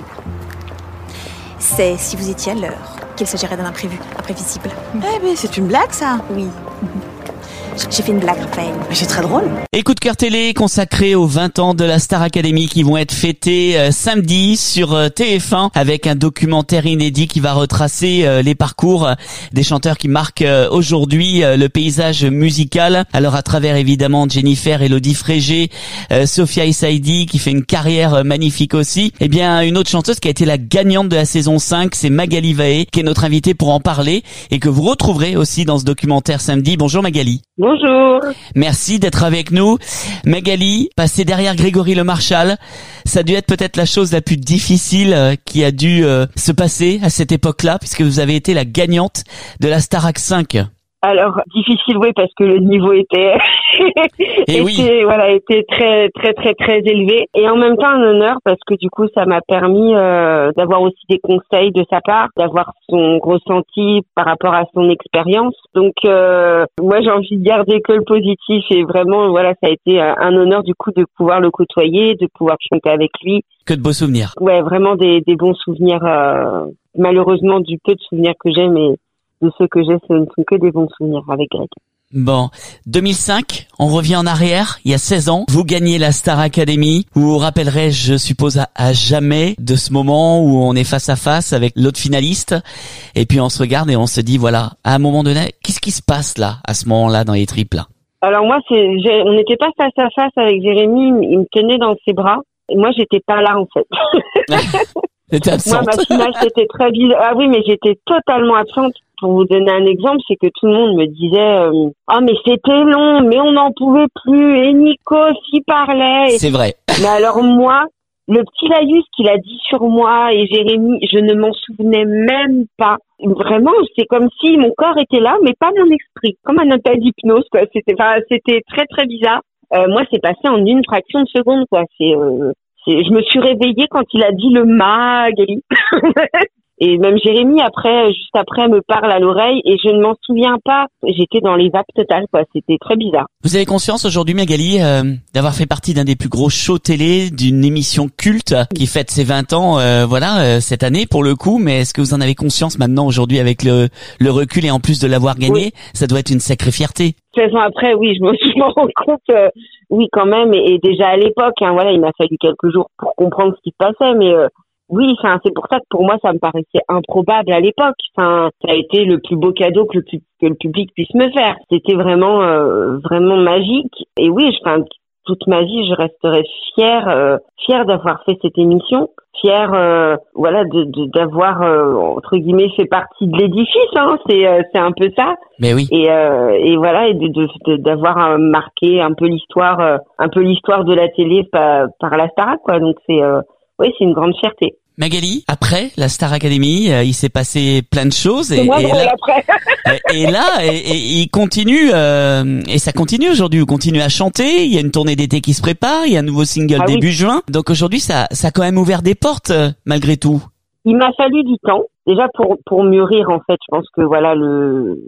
C'est si vous étiez à l'heure qu'il s'agirait d'un imprévu imprévisible. Eh bien, c'est une blague, ça ? Oui. J'ai fait une blague, Raphaël. Mais c'est très drôle. Et coup de cœur télé consacré aux vingt ans de la Star Academy qui vont être fêtés euh, samedi sur euh, T F un avec un documentaire inédit qui va retracer euh, les parcours euh, des chanteurs qui marquent euh, aujourd'hui euh, le paysage musical. Alors à travers évidemment Jennifer, Elodie Frégé, euh, Sophia Issaidi qui fait une carrière euh, magnifique aussi. Eh bien une autre chanteuse qui a été la gagnante de la saison cinq, c'est Magali Vaé qui est notre invitée pour en parler et que vous retrouverez aussi dans ce documentaire samedi. Bonjour Magali. Bonjour. Merci d'être avec nous. Magali, passer derrière Grégory Le Marchal, ça a dû être peut-être la chose la plus difficile euh, qui a dû euh, se passer à cette époque-là, puisque vous avez été la gagnante de la Starac cinq. Alors, difficile, oui, parce que le niveau était, était, oui. voilà, était très, très, très, très élevé. Et en même temps, un honneur, parce que du coup, ça m'a permis euh, d'avoir aussi des conseils de sa part, d'avoir son ressenti par rapport à son expérience. Donc, euh, moi, j'ai envie de garder que le positif. Et vraiment, voilà, ça a été un honneur, du coup, de pouvoir le côtoyer, de pouvoir chanter avec lui. Que de beaux souvenirs. Ouais, vraiment des, des bons souvenirs. Euh, malheureusement, du peu de souvenirs que j'ai, mais de ceux que j'ai, ce ne sont que des bons souvenirs avec Greg. Bon, deux mille cinq, on revient en arrière, il y a seize ans, vous gagnez la Star Academy. Vous vous rappellerez, je suppose, à, à jamais de ce moment où on est face à face avec l'autre finaliste. Et puis on se regarde et on se dit, voilà, à un moment donné, qu'est-ce qui se passe là, à ce moment-là, dans les triples? Alors moi, c'est, j'ai, on n'était pas face à face avec Jérémy, il me tenait dans ses bras. Et moi, j'étais pas là, en fait. T'étais absente. Moi, ma finale, c'était très bizarre. Ah oui, mais j'étais totalement absente. pour vous donner un exemple, c'est que tout le monde me disait euh, ah mais c'était long, mais on n'en pouvait plus, et Nikos il parlait. Et... C'est vrai. Mais alors moi, le petit laïus qu'il a dit sur moi et Jérémy, je ne m'en souvenais même pas. Vraiment, c'est comme si mon corps était là, mais pas mon esprit, comme un état d'hypnose, quoi. C'était, enfin, c'était très très bizarre. Euh, moi, c'est passé en une fraction de seconde, quoi. C'est, euh, c'est, je me suis réveillée quand il a dit le Magali. Et même Jérémy, après, juste après, me parle à l'oreille et je ne m'en souviens pas. J'étais dans les vapes totales, quoi. C'était très bizarre. Vous avez conscience aujourd'hui, Magali, euh, d'avoir fait partie d'un des plus gros shows télé, d'une émission culte qui fête ses vingt ans, euh, voilà, euh, cette année pour le coup. Mais est-ce que vous en avez conscience maintenant aujourd'hui avec le, le recul et en plus de l'avoir gagné, oui. Ça doit être une sacrée fierté. seize ans après, oui, je me, je m'en rends compte, euh, oui, quand même. Et, et déjà à l'époque, hein, voilà, il m'a fallu quelques jours pour comprendre ce qui se passait, mais euh, oui, enfin, c'est pour ça que pour moi, ça me paraissait improbable à l'époque. Enfin, ça a été le plus beau cadeau que le, que le public puisse me faire. C'était vraiment, euh, vraiment magique. Et oui, enfin, toute ma vie, je resterai fière, euh, fière d'avoir fait cette émission, fière, euh, voilà, de, de d'avoir euh, entre guillemets fait partie de l'édifice. Hein, c'est, euh, c'est un peu ça. Mais oui. Et, euh, et voilà, et de, de, de d'avoir euh, marqué un peu l'histoire, euh, un peu l'histoire de la télé par, par la Starac, quoi. Donc c'est euh, oui, c'est une grande fierté. Magali, après la Star Academy, euh, il s'est passé plein de choses et, moi, et, là, après. et, et là, et, et il continue euh, et ça continue aujourd'hui. Vous continuez à chanter. Il y a une tournée d'été qui se prépare. Il y a un nouveau single ah, début oui. juin. Donc aujourd'hui, ça, ça a quand même ouvert des portes euh, malgré tout. Il m'a fallu du temps déjà pour pour mûrir en fait. Je pense que voilà le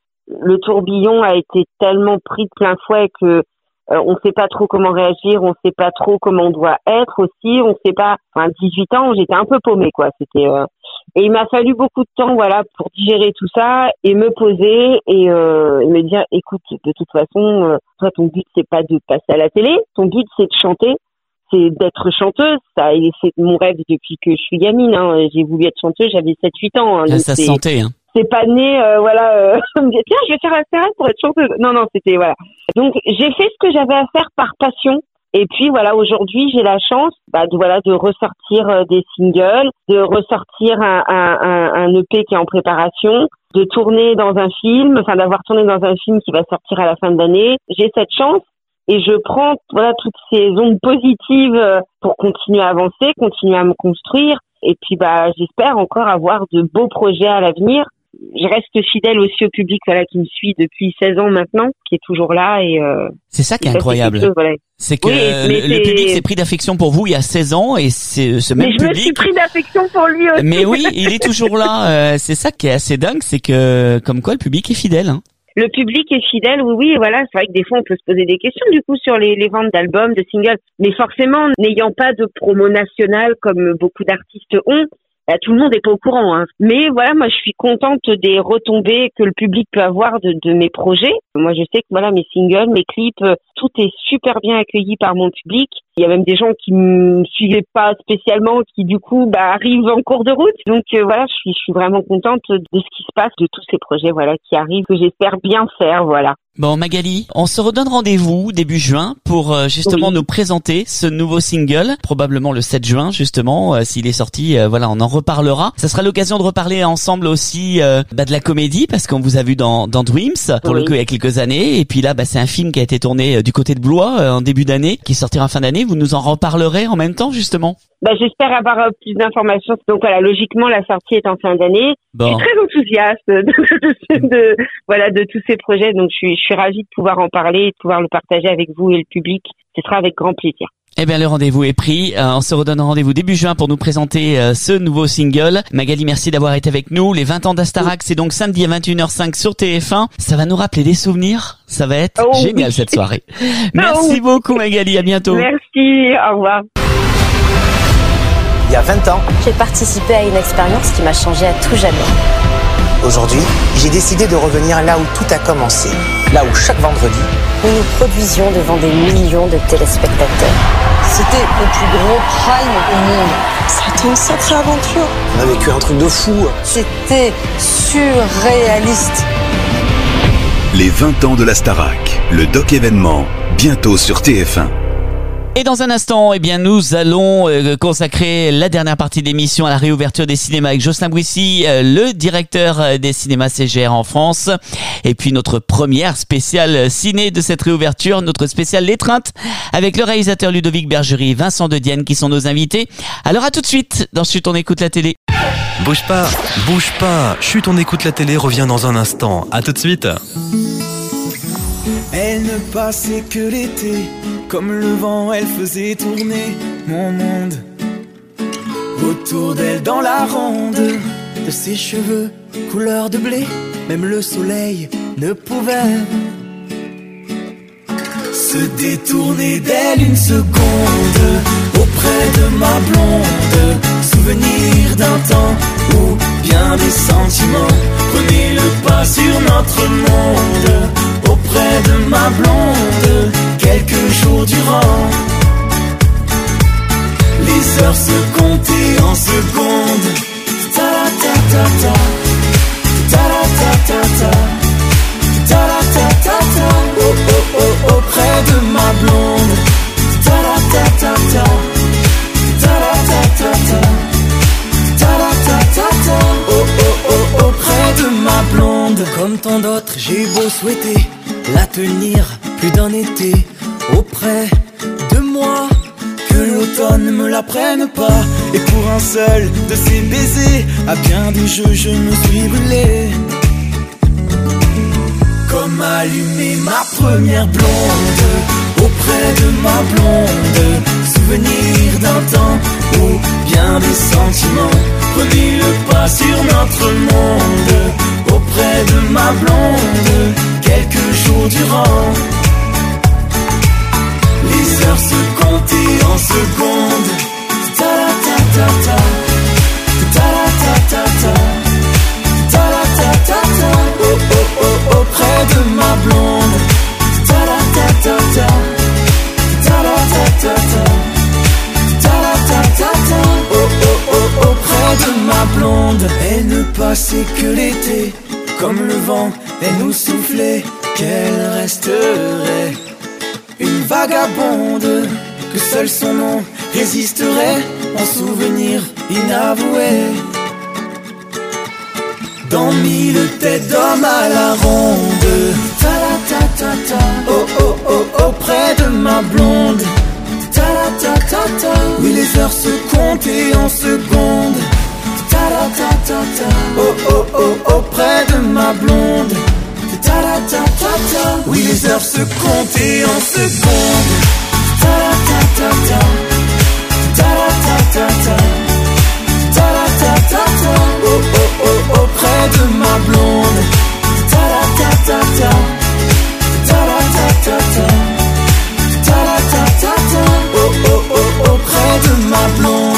le tourbillon a été tellement pris de plein fouet que Euh, on sait pas trop comment réagir, on sait pas trop comment on doit être aussi, on sait pas. Enfin, dix-huit ans, j'étais un peu paumée, quoi. C'était euh... et il m'a fallu beaucoup de temps, voilà, pour digérer tout ça et me poser et, euh, et me dire, écoute, de toute façon, euh, toi, ton but c'est pas de passer à la télé, ton but c'est de chanter, c'est d'être chanteuse. Ça, c'est mon rêve depuis que je suis gamine. Hein. J'ai voulu être chanteuse, j'avais sept huit ans. Hein, Là, ça se sentait, hein. C'est pas né, euh, voilà, euh, me dire, tiens, je vais faire la Starac pour être chanteuse. Non, non, c'était, voilà. Donc, j'ai fait ce que j'avais à faire par passion. Et puis, voilà, aujourd'hui, j'ai la chance, bah, de, voilà, de ressortir euh, des singles, de ressortir un, un, un, un E P qui est en préparation, de tourner dans un film, enfin, d'avoir tourné dans un film qui va sortir à la fin de l'année. J'ai cette chance. Et je prends, voilà, toutes ces ondes positives pour continuer à avancer, continuer à me construire. Et puis, bah, j'espère encore avoir de beaux projets à l'avenir. Je reste fidèle aussi au public, voilà, qui me suit depuis seize ans maintenant, qui est toujours là et euh, c'est ça qui est incroyable. C'est, voilà. C'est que oui, le, le public s'est pris d'affection pour vous il y a seize ans et c'est ce même mais je public. Me suis pris d'affection pour lui aussi. Mais oui, il est toujours là. Euh, c'est ça qui est assez dingue, c'est que comme quoi le public est fidèle. Hein. Le public est fidèle, oui, oui, voilà. C'est vrai que des fois, on peut se poser des questions, du coup, sur les, les ventes d'albums, de singles. Mais forcément, n'ayant pas de promo nationale comme beaucoup d'artistes ont, bah, tout le monde n'est pas au courant. Hein. Mais voilà, moi, je suis contente des retombées que le public peut avoir de, de mes projets. Moi, je sais que voilà, mes singles, mes clips, tout est super bien accueilli par mon public. Il y a même des gens qui me suivaient pas spécialement, qui du coup bah, arrivent en cours de route. Donc euh, voilà, je suis, je suis vraiment contente de ce qui se passe, de tous ces projets voilà qui arrivent, que j'espère bien faire. Voilà. Bon Magali, on se redonne rendez-vous début juin pour euh, justement oui. nous présenter ce nouveau single, probablement le sept juin justement, euh, s'il est sorti, euh, voilà, on en reparlera. Ça sera l'occasion de reparler ensemble aussi euh, bah, de la comédie parce qu'on vous a vu dans, dans Dreams pour oui. le coup il y a quelques années et puis là bah, c'est un film qui a été tourné euh, du côté de Blois euh, en début d'année, qui sortira en fin d'année. Vous nous en reparlerez en même temps justement. Bah, j'espère avoir euh, plus d'informations. Donc voilà, logiquement la sortie est en fin d'année. Bon. Je suis très enthousiaste de, de, de, de voilà de tous ces projets, donc je suis je suis ravie de pouvoir en parler et de pouvoir le partager avec vous et le public. Ce sera avec grand plaisir. Eh bien, le rendez-vous est pris. Euh, on se redonne rendez-vous début juin pour nous présenter euh, ce nouveau single. Magali, merci d'avoir été avec nous. Les vingt ans d'Astarac, c'est donc samedi à vingt et une heures cinq sur T F un. Ça va nous rappeler des souvenirs. Ça va être oh, génial oui. cette soirée. Merci oh. beaucoup Magali, à bientôt. Merci, au revoir. Il y a vingt ans, j'ai participé à une expérience qui m'a changé à tout jamais. Aujourd'hui, j'ai décidé de revenir là où tout a commencé. Là où chaque vendredi, nous nous produisions devant des millions de téléspectateurs. C'était le plus gros prime au monde. C'était une sacrée aventure. On a vécu un truc de fou. C'était surréaliste. Les vingt ans de la Starac, le doc événement, bientôt sur T F un. Et dans un instant, eh bien, nous allons euh, consacrer la dernière partie de l'émission à la réouverture des cinémas avec Jocelyn Bouissy, euh, le directeur euh, des cinémas C G R en France. Et puis notre première spéciale ciné de cette réouverture, notre spéciale L'étreinte, avec le réalisateur Ludovic Bergerie et Vincent de Dienne qui sont nos invités. Alors à tout de suite dans Chut, on écoute la télé. Bouge pas, bouge pas. Chut, on écoute la télé revient dans un instant. À tout de suite. Elle ne passait que l'été. Comme le vent, elle faisait tourner mon monde autour d'elle dans la ronde. De ses cheveux couleur de blé, même le soleil ne pouvait se détourner d'elle une seconde. Auprès de ma blonde, souvenir d'un temps où bien des sentiments prenaient le pas sur notre monde. Auprès de ma blonde, quelques jours durant, les heures se comptaient en secondes. Ta-ta-ta-ta, ta-ta-ta-ta, ta-ta-ta-ta, oh oh oh, auprès de ma blonde. Ta-ta-ta-ta, ta-ta-ta-ta, ta-ta-ta-ta, oh oh oh, auprès de ma blonde. Comme tant d'autres, j'ai beau souhaiter la tenir plus d'un été auprès de moi, que l'automne ne me la prenne pas. Et pour un seul de ces baisers, à bien des jeux je me suis brûlé. Comme allumer ma première blonde, auprès de ma blonde. Souvenir d'un temps où bien des sentiments prenaient le pas sur notre monde. Auprès de ma blonde, quelques jours durant, les heures se comptaient en secondes. Ta-ta-ta-ta, ta-ta-ta-ta, ta-ta-ta-ta, oh oh oh, auprès de ma blonde. Ta-ta-ta-ta, ta-ta-ta-ta, ta-ta-ta-ta, oh oh oh, auprès de ma blonde. Elle ne passait que l'été, comme le vent, elle nous soufflait qu'elle resterait une vagabonde, que seul son nom résisterait en souvenir inavoué. Dans mille têtes d'hommes à la ronde. Ta-la-ta-ta-ta, oh oh oh, auprès de ma blonde. Ta-la-ta-ta-ta, oui les heures se comptaient en secondes. Ta-la-ta-ta-ta, oh oh oh, auprès de ma blonde. Ta-la-ta-ta-ta, oui les heures se comptaient en secondes. Ta-la-ta-ta-ta, ta-la-ta-ta-ta, ta-la-ta-ta-ta, oh oh oh, auprès de ma blonde. Ta-la-ta-ta-ta, ta-la-ta-ta-ta, ta-la-ta-ta-ta, oh oh oh, auprès de ma blonde.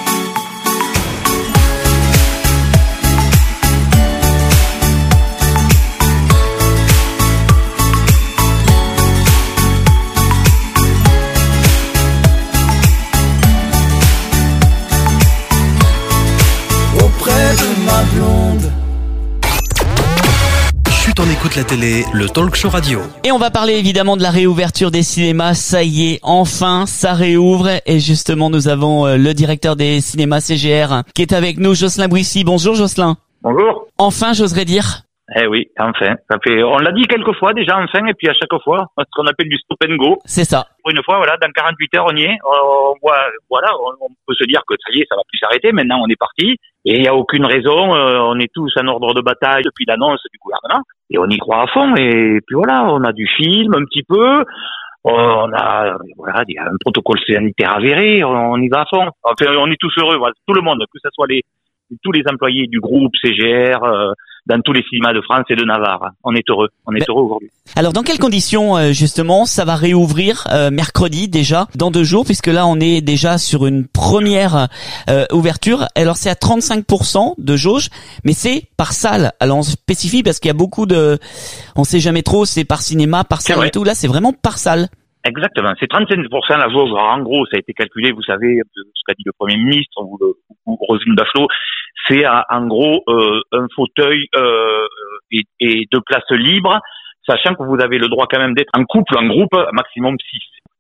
Chut, on écoute la télé, le talk show radio. Et on va parler évidemment de la réouverture des cinémas. Ça y est, enfin, ça réouvre. Et justement, nous avons le directeur des cinémas C G R qui est avec nous, Jocelyn Bouissy. Bonjour Jocelyn. Bonjour. Enfin, j'oserais dire. Eh oui, enfin. Ça fait, on l'a dit quelques fois déjà, enfin, et puis à chaque fois, ce qu'on appelle du stop and go. C'est ça. Pour une fois, voilà, dans quarante-huit heures, on y est. On voit, voilà, on, on peut se dire que ça y est, ça va plus s'arrêter. Maintenant, on est parti. Et il n'y a aucune raison. Euh, on est tous en ordre de bataille depuis l'annonce du gouvernement. Et on y croit à fond. Et puis voilà, on a du film un petit peu. On a, voilà, il y a un protocole sanitaire avéré. On, on y va à fond. Enfin, on est tous heureux, voilà, tout le monde, que ce soit les, tous les employés du groupe C G R, euh, dans tous les cinémas de France et de Navarre. On est heureux. On est heureux aujourd'hui. Alors, dans quelles conditions, euh, justement, ça va réouvrir euh, mercredi déjà, dans deux jours, puisque là, on est déjà sur une première euh, ouverture. Alors, c'est à trente-cinq pour cent de jauge, mais c'est par salle. Alors, on spécifie parce qu'il y a beaucoup de... On sait jamais trop, c'est par cinéma, par salle et tout. Là, c'est vraiment par salle. Exactement. C'est trente-cinq pour cent la jauge. En gros, ça a été calculé, vous savez, ce qu'a dit le Premier ministre ou, le, ou Roselyne Bachelot. C'est à, en gros euh, un fauteuil euh, et, et deux places libres, sachant que vous avez le droit quand même d'être en couple, en groupe, maximum six.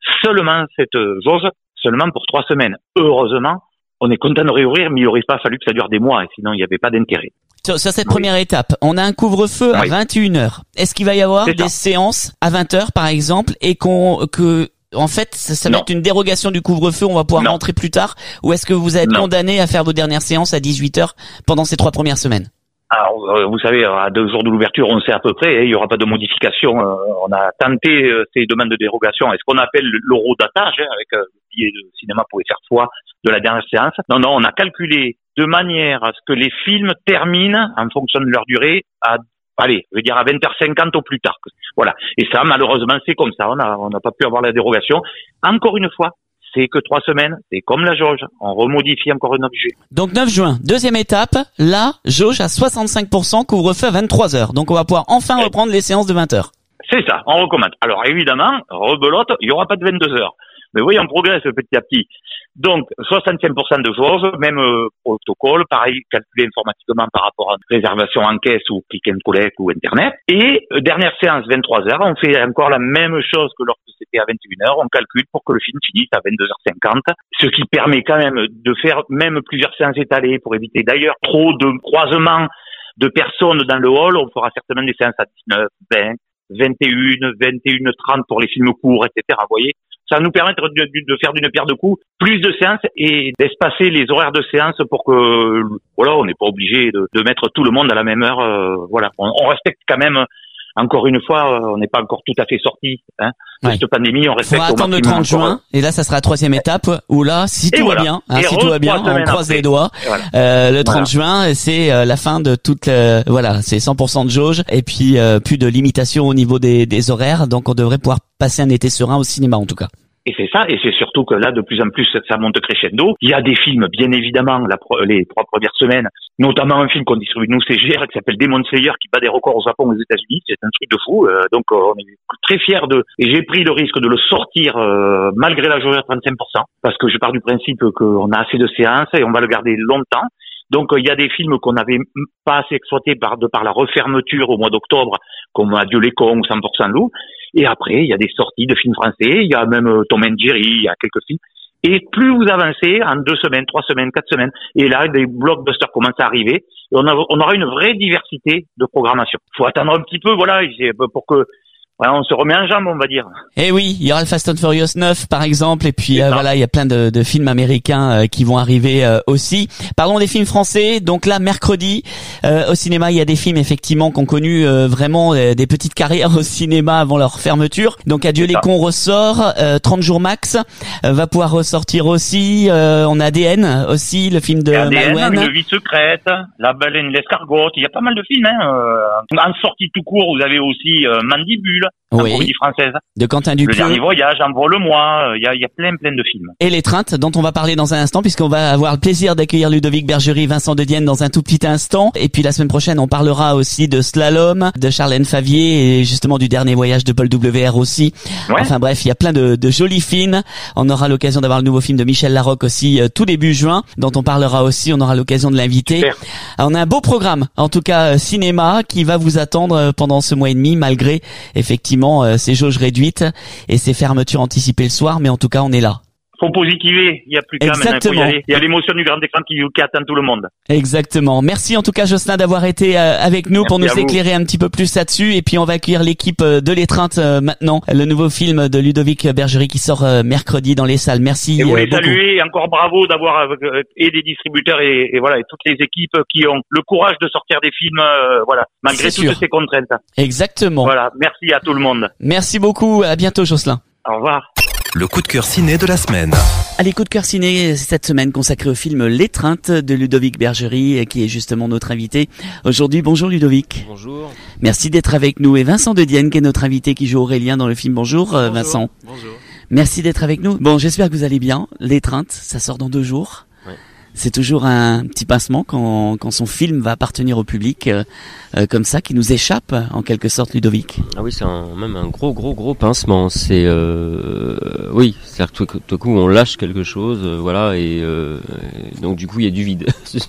seulement cette jauge, seulement pour trois semaines. Heureusement, on est content de réouvrir, mais il n'aurait pas fallu que ça dure des mois, et sinon il n'y avait pas d'intérêt. Sur, sur cette oui. première étape, on a un couvre-feu oui. à vingt et une heures. Est-ce qu'il va y avoir des séances à vingt heures, par exemple, et qu'on que en fait, ça, ça va être une dérogation du couvre-feu, on va pouvoir non. rentrer plus tard, ou est-ce que vous êtes non. condamné à faire vos dernières séances à dix-huit heures pendant ces trois premières semaines? Alors, vous savez, à deux jours de l'ouverture, on sait à peu près, hein, il n'y aura pas de modification. Euh, on a tenté euh, ces demandes de dérogation. Est-ce qu'on appelle l'eurodatage, hein, avec euh, le billet de cinéma pouvait faire foi de la dernière séance? Non, non, on a calculé de manière à ce que les films terminent, en fonction de leur durée, à, allez, je vais dire à vingt heures cinquante au plus tard. Voilà. Et ça, malheureusement, c'est comme ça. On a, on n'a pas pu avoir la dérogation. Encore une fois, c'est que trois semaines, c'est comme la jauge, on remodifie encore un objet. Donc neuf juin, deuxième étape, la jauge à soixante-cinq pour cent, couvre-feu à vingt-trois heures. Donc on va pouvoir enfin reprendre les séances de vingt heures. C'est ça, on recommande. Alors évidemment, rebelote, il n'y aura pas de vingt-deux heures. Mais oui, on progresse petit à petit. Donc, soixante-cinq pour cent de jauge, même euh, protocole, pareil, calculé informatiquement par rapport à une réservation en caisse ou click and collect ou Internet. Et euh, dernière séance, vingt-trois heures, on fait encore la même chose que lorsque c'était à vingt et une heures, on calcule pour que le film finisse à vingt-deux heures cinquante, ce qui permet quand même de faire même plusieurs séances étalées pour éviter d'ailleurs trop de croisements de personnes dans le hall. On fera certainement des séances à dix-neuf, vingt, vingt et une, vingt et une trente pour les films courts, et cetera. Vous voyez, ça va nous permettre de, de, de faire d'une pierre deux coups plus de séances et d'espacer les horaires de séance pour que, voilà, on n'est pas obligé de, de mettre tout le monde à la même heure. Euh, voilà, on, on respecte quand même. Encore une fois, on n'est pas encore tout à fait sorti hein, de ouais. cette pandémie. On respecte. On va attendre le trente juin, et là, ça sera la troisième étape où là, si tout voilà. va bien, hein, si tout va bien, on croise après. les doigts. Voilà. Euh, le trente juin, c'est euh, la fin de toute, euh, voilà, c'est cent pour cent de jauge et puis euh, plus de limitation au niveau des, des horaires. Donc, on devrait pouvoir passer un été serein au cinéma, en tout cas. Et c'est ça, et c'est surtout que là, de plus en plus, ça monte crescendo. Il y a des films, bien évidemment, la, les trois premières semaines, notamment un film qu'on distribue nous, c'est G R, qui s'appelle Demon Slayer, qui bat des records au Japon, aux États-Unis. C'est un truc de fou. Euh, donc, euh, on est très fiers de, et j'ai pris le risque de le sortir, euh, malgré la jauge à trente-cinq pour cent, parce que je pars du principe qu'on a assez de séances et on va le garder longtemps. Donc, il y a des films qu'on n'avait pas assez exploités par, de par la refermeture au mois d'octobre, comme Adieu les cons ou cent pour cent loup. Et après, il y a des sorties de films français. Il y a même euh, Tom and Jerry, il y a quelques films. Et plus vous avancez, en deux semaines, trois semaines, quatre semaines, et là, des blockbusters commencent à arriver. Et on, a, on aura une vraie diversité de programmation. Faut attendre un petit peu, voilà, pour que ouais, on se remet en jambe, on va dire. Eh oui, il y aura le Fast and Furious neuf, par exemple, et puis euh, voilà, il y a plein de, de films américains euh, qui vont arriver euh, aussi. Parlons des films français. Donc là, mercredi, euh, au cinéma, il y a des films effectivement qui ont connu euh, vraiment euh, des petites carrières au cinéma avant leur fermeture. Donc Adieu les cons ressort, euh, trente jours max euh, va pouvoir ressortir aussi. Euh, on a A D N aussi, le film de A D N, Maïwenn. Une vie secrète, La baleine, l'escargot. Il y a pas mal de films. Hein. Euh, en sortie tout court, vous avez aussi euh, Mandibule. Oui. Comédie française. De Quentin Dupieux. Le dernier voyage, Envole-moi. Il y a, il y a plein, plein de films. Et L'étreinte, dont on va parler dans un instant, puisqu'on va avoir le plaisir d'accueillir Ludovic Bergerie, Vincent De Dienne dans un tout petit instant. Et puis la semaine prochaine, on parlera aussi de Slalom, de Charlène Favier et justement du dernier voyage de Paul W R aussi. Ouais. Enfin bref, il y a plein de, de jolis films. On aura l'occasion d'avoir le nouveau film de Michel Larocque aussi euh, tout début juin, dont on parlera aussi. On aura l'occasion de l'inviter. Alors, on a un beau programme, en tout cas euh, cinéma, qui va vous attendre euh, pendant ce mois et demi, malgré effectivement euh, ces jauges réduites et ces fermetures anticipées le soir, mais en tout cas on est là. Faut positiver, il y a plus qu'à maintenant, faut y aller. Il y a l'émotion du grand écran qui, qui attend tout le monde. Exactement. Merci en tout cas Jocelyn d'avoir été euh, avec nous. Merci pour nous éclairer un petit peu plus là-dessus, et puis on va accueillir l'équipe de L'étreinte euh, maintenant, le nouveau film de Ludovic Bergerie qui sort euh, mercredi dans les salles. Merci. Et oui, euh, saluer et encore bravo d'avoir euh, et des distributeurs et, et voilà et toutes les équipes qui ont le courage de sortir des films euh, voilà malgré toutes ces contraintes. Exactement. Voilà, merci à tout le monde. Merci beaucoup, à bientôt Jocelyn. Au revoir. Le coup de cœur ciné de la semaine. Allez, coup de cœur ciné cette semaine consacré au film L'étreinte de Ludovic Bergerie, qui est justement notre invité aujourd'hui. Bonjour Ludovic. Bonjour. Merci d'être avec nous. Et Vincent De Dienne, qui est notre invité, qui joue Aurélien dans le film. Bonjour, Bonjour. Vincent. Bonjour. Merci d'être avec nous. Bon, j'espère que vous allez bien. L'étreinte, ça sort dans deux jours. Ouais. C'est toujours un petit pincement quand, quand son film va appartenir au public euh, euh, comme ça, qui nous échappe en quelque sorte, Ludovic. Ah oui, c'est un, même un gros gros gros pincement. C'est euh, oui, c'est-à-dire que tout, tout coup on lâche quelque chose, euh, voilà, et, euh, et donc du coup il y a du vide.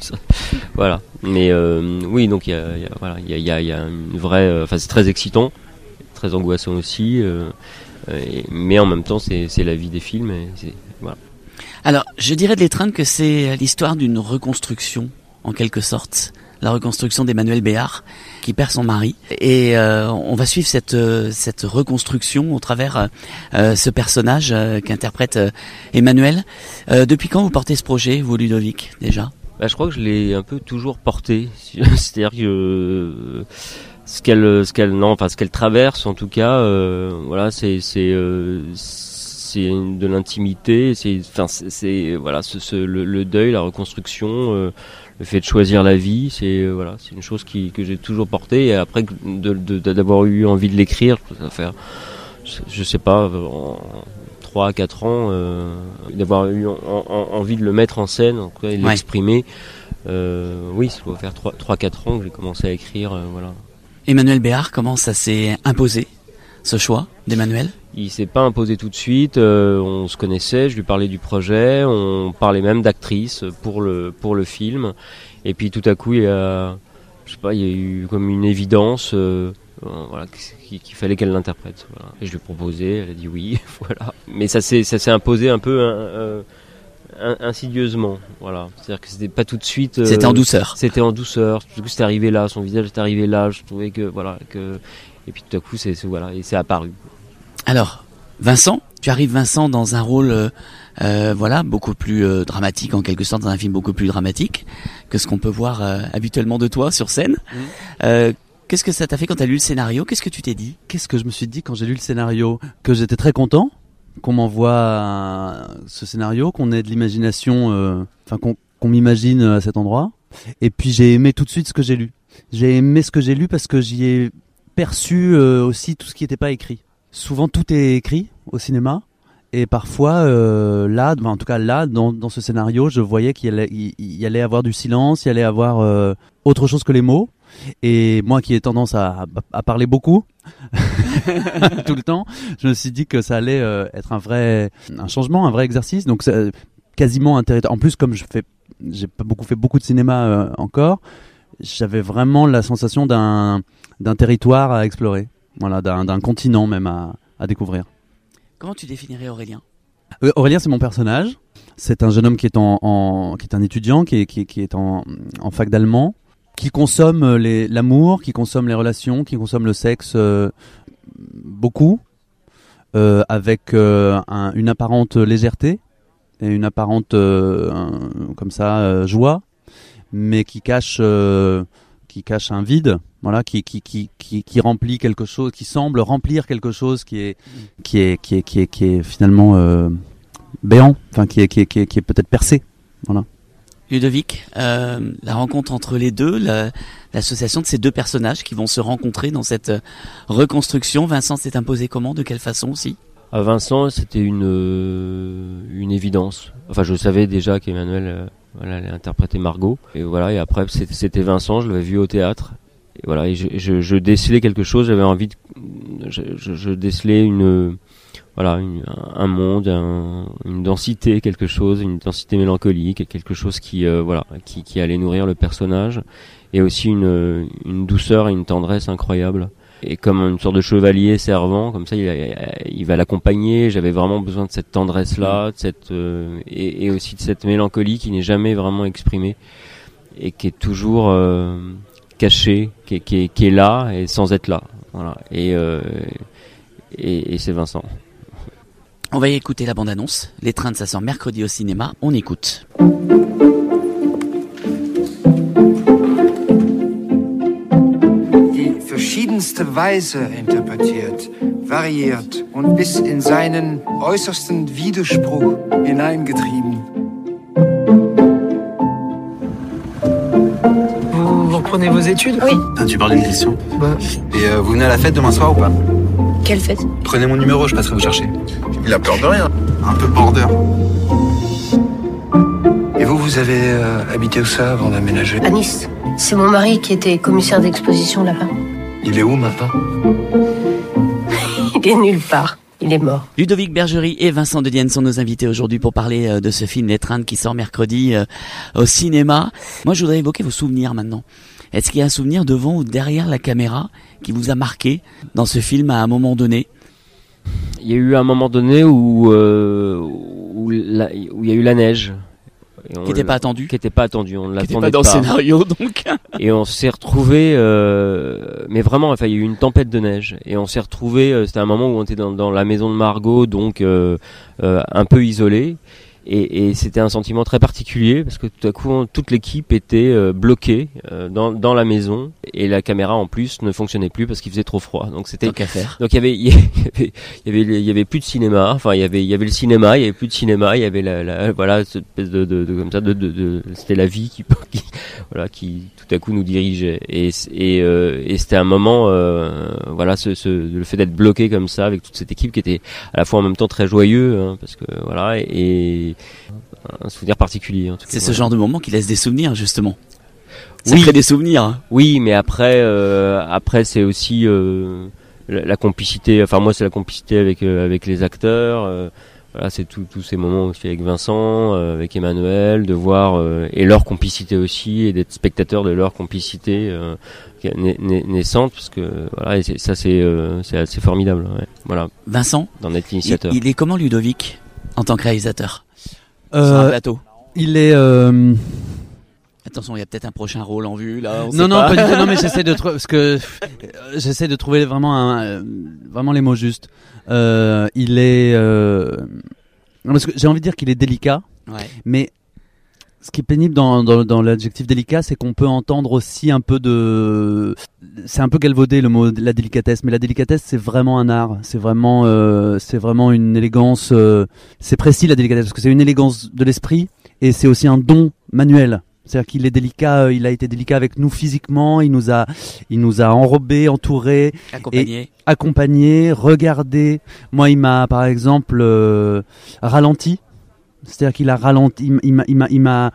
Voilà. Mais euh, oui, donc il y a, il y a voilà, il y a, il y a, il y a une vraie, enfin euh, c'est très excitant, très angoissant aussi. Euh, et, mais en même temps, c'est, c'est la vie des films. Et c'est, voilà. Alors, je dirais de L'étreinte que c'est l'histoire d'une reconstruction, en quelque sorte. La reconstruction d'Emmanuelle Béard, qui perd son mari. Et euh, on va suivre cette, euh, cette reconstruction au travers euh, ce personnage euh, qu'interprète euh, Emmanuelle. Euh, depuis quand vous portez ce projet, vous, Ludovic, déjà ? Bah, je crois que je l'ai un peu toujours porté. C'est-à-dire que euh, ce qu'elle, ce qu'elle, non, enfin ce qu'elle traverse, en tout cas, euh, voilà, c'est, c'est, euh, c'est de l'intimité. C'est, enfin, c'est, c'est voilà, ce, ce, le, le deuil, la reconstruction. Euh, Le fait de choisir la vie, c'est euh, voilà, c'est une chose qui, que j'ai toujours portée. Et après de, de, de, d'avoir eu envie de l'écrire, ça va faire, je, je sais pas, en trois à quatre ans, euh, d'avoir eu en, en, envie de le mettre en scène, en tout cas, et de ouais. l'exprimer. Euh, oui, ça doit faire trois à quatre ans que j'ai commencé à écrire, euh, voilà. Emmanuelle Béard, comment ça s'est imposé, ce choix d'Emmanuelle ? Il s'est pas imposé tout de suite, euh, on se connaissait, je lui parlais du projet, on parlait même d'actrice pour le pour le film, et puis tout à coup il y a, je sais pas, il y a eu comme une évidence, euh, voilà, qu'il, qu'il fallait qu'elle l'interprète. Voilà. Et je lui ai proposé, elle a dit oui, voilà. Mais ça s'est ça s'est imposé un peu euh, insidieusement, voilà. C'est-à-dire que c'était pas tout de suite. Euh, c'était en douceur. C'était en douceur. Du coup, c'était arrivé là, son visage était arrivé là. Je trouvais que voilà que, et puis tout à coup c'est, c'est voilà, et c'est apparu. Alors, Vincent, tu arrives Vincent dans un rôle euh, euh, voilà, beaucoup plus euh, dramatique en quelque sorte, dans un film beaucoup plus dramatique que ce qu'on peut voir euh, habituellement de toi sur scène. Mmh. Euh, qu'est-ce que ça t'a fait quand tu as lu le scénario ? Qu'est-ce que tu t'es dit ? Qu'est-ce que je me suis dit quand j'ai lu le scénario ? Que j'étais très content qu'on m'envoie ce scénario, qu'on ait de l'imagination, euh, enfin qu'on, qu'on m'imagine à cet endroit. Et puis j'ai aimé tout de suite ce que j'ai lu. J'ai aimé ce que j'ai lu parce que j'y ai perçu euh, aussi tout ce qui n'était pas écrit. Souvent tout est écrit au cinéma et parfois euh, là, en tout cas là dans, dans ce scénario, je voyais qu'il y allait, il, il y allait avoir du silence, il y allait avoir euh, autre chose que les mots. Et moi qui ai tendance à, à parler beaucoup tout le temps, je me suis dit que ça allait euh, être un vrai un changement, un vrai exercice. Donc c'est quasiment intéressant. En plus, comme je fais, j'ai pas beaucoup fait beaucoup de cinéma euh, encore, j'avais vraiment la sensation d'un d'un territoire à explorer. Voilà, d'un, d'un continent même à, à découvrir. Comment tu définirais Aurélien ? euh, Aurélien, c'est mon personnage. C'est un jeune homme qui est en, en qui est un étudiant, qui est qui, qui est en, en fac d'allemand, qui consomme les, l'amour, qui consomme les relations, qui consomme le sexe euh, beaucoup, euh, avec euh, un, une apparente légèreté et une apparente euh, un, comme ça euh, joie, mais qui cache euh, qui cache un vide, voilà, qui qui qui qui qui remplit quelque chose, qui semble remplir quelque chose qui est qui est qui est qui est qui est finalement euh, béant, enfin qui est qui est qui est, qui est peut-être percé, voilà. Ludovic, euh, la rencontre entre les deux, la, l'association de ces deux personnages qui vont se rencontrer dans cette reconstruction. Vincent s'est imposé comment, de quelle façon aussi ? À Vincent, c'était une euh, une évidence. Enfin, je savais déjà qu'Emmanuelle euh, voilà, allait interpréter Margot. Et voilà, et après c'était, c'était Vincent, je l'avais vu au théâtre. Et voilà, et je, je, je décelais quelque chose. J'avais envie de, je, je, je décelais une, voilà, une, un monde, un, une densité, quelque chose, une densité mélancolique, quelque chose qui, euh, voilà, qui, qui allait nourrir le personnage, et aussi une, une douceur et une tendresse incroyable. Et comme une sorte de chevalier servant, comme ça, il, il va l'accompagner. J'avais vraiment besoin de cette tendresse-là, de cette euh, et, et aussi de cette mélancolie qui n'est jamais vraiment exprimée et qui est toujours euh, cachée, qui est, qui est, qui est là et sans être là. Voilà. Et, euh, et, et c'est Vincent. On va y écouter la bande-annonce. L'étreinte, ça sort mercredi au cinéma. On écoute. Verschiedenste Weise interpretiert, variiert und bis in seinen äußersten Widerspruch hineingetrieben. Vous, vous reprenez vos études ? Oui. Ah, tu parles d'une question. Bah. Et euh, vous venez à la fête demain soir ou pas ? Quelle fête ? Prenez mon numéro, je passerai vous chercher. Il a peur de rien. Un peu border. Et vous, vous avez euh, habité où ça avant d'aménager ? À Nice. C'est mon mari qui était commissaire d'exposition là-bas. Il est où maintenant ? Il est nulle part. Il est mort. Ludovic Bergerie et Vincent De Dienne sont nos invités aujourd'hui pour parler de ce film L'étreinte qui sort mercredi euh, au cinéma. Moi, je voudrais évoquer vos souvenirs maintenant. Est-ce qu'il y a un souvenir devant ou derrière la caméra qui vous a marqué dans ce film à un moment donné ? Il y a eu un moment donné où euh, où, la, où il y a eu la neige. Qui n'était pas attendu. Qui n'était pas attendu. On l'attendait pas. Qui n'était pas dans le scénario donc. Et on s'est retrouvé, euh, mais vraiment, enfin, il y a eu une tempête de neige. Et on s'est retrouvé. Euh, c'était un moment où on était dans, dans la maison de Margot, donc euh, euh, un peu isolé. Et, et c'était un sentiment très particulier parce que tout à coup, on, toute l'équipe était euh, bloquée euh, dans, dans la maison et la caméra en plus ne fonctionnait plus parce qu'il faisait trop froid. Donc c'était. Donc à faire. Donc il y avait, il y avait, il y avait, il y avait plus de cinéma. Enfin, il y avait, il y avait le cinéma, il y avait plus de cinéma. Il y avait la, la voilà, cette espèce de, de, de comme ça, de, de, de c'était la vie qui, qui, voilà, qui tout à coup nous dirigeait. Et et, euh, et c'était un moment, euh, voilà, ce, ce, le fait d'être bloqué comme ça avec toute cette équipe qui était à la fois en même temps très joyeux, hein, parce que voilà, et, et un souvenir particulier en tout cas. C'est ce voilà. genre de moment qui laisse des souvenirs justement. Ça oui. crée des souvenirs. Oui, mais après, euh, après c'est aussi euh, la, la complicité. Enfin moi c'est la complicité avec euh, avec les acteurs. Euh, voilà, c'est tous tous ces moments aussi avec Vincent, euh, avec Emmanuel, de voir euh, et leur complicité aussi et d'être spectateur de leur complicité euh, naissante parce que voilà, et c'est, ça c'est euh, c'est assez formidable. Ouais. Voilà. Vincent, d'en être l'initiateur. Il, il est comment Ludovic en tant que réalisateur? Euh, sur un plateau. Il est. Euh... Attention, il y a peut-être un prochain rôle en vue là. On non, sait non, pas. pas du tout. Non, mais j'essaie de trouver parce que euh, j'essaie de trouver vraiment un, euh, vraiment les mots justes. Euh, il est. Euh... Non, parce que j'ai envie de dire qu'il est délicat. Ouais. Mais ce qui est pénible dans, dans, dans l'adjectif délicat, c'est qu'on peut entendre aussi un peu de. C'est un peu galvaudé le mot de la délicatesse, mais la délicatesse c'est vraiment un art, c'est vraiment, euh, c'est vraiment une élégance. Euh, c'est précis la délicatesse parce que c'est une élégance de l'esprit et c'est aussi un don manuel. C'est-à-dire qu'il est délicat, euh, il a été délicat avec nous physiquement, il nous a, il nous a enrobés, entourés, accompagnés, accompagnés, regardés. Moi, il m'a par exemple euh, ralenti. C'est-à-dire qu'il a ralenti, il m'a, il m'a, il m'a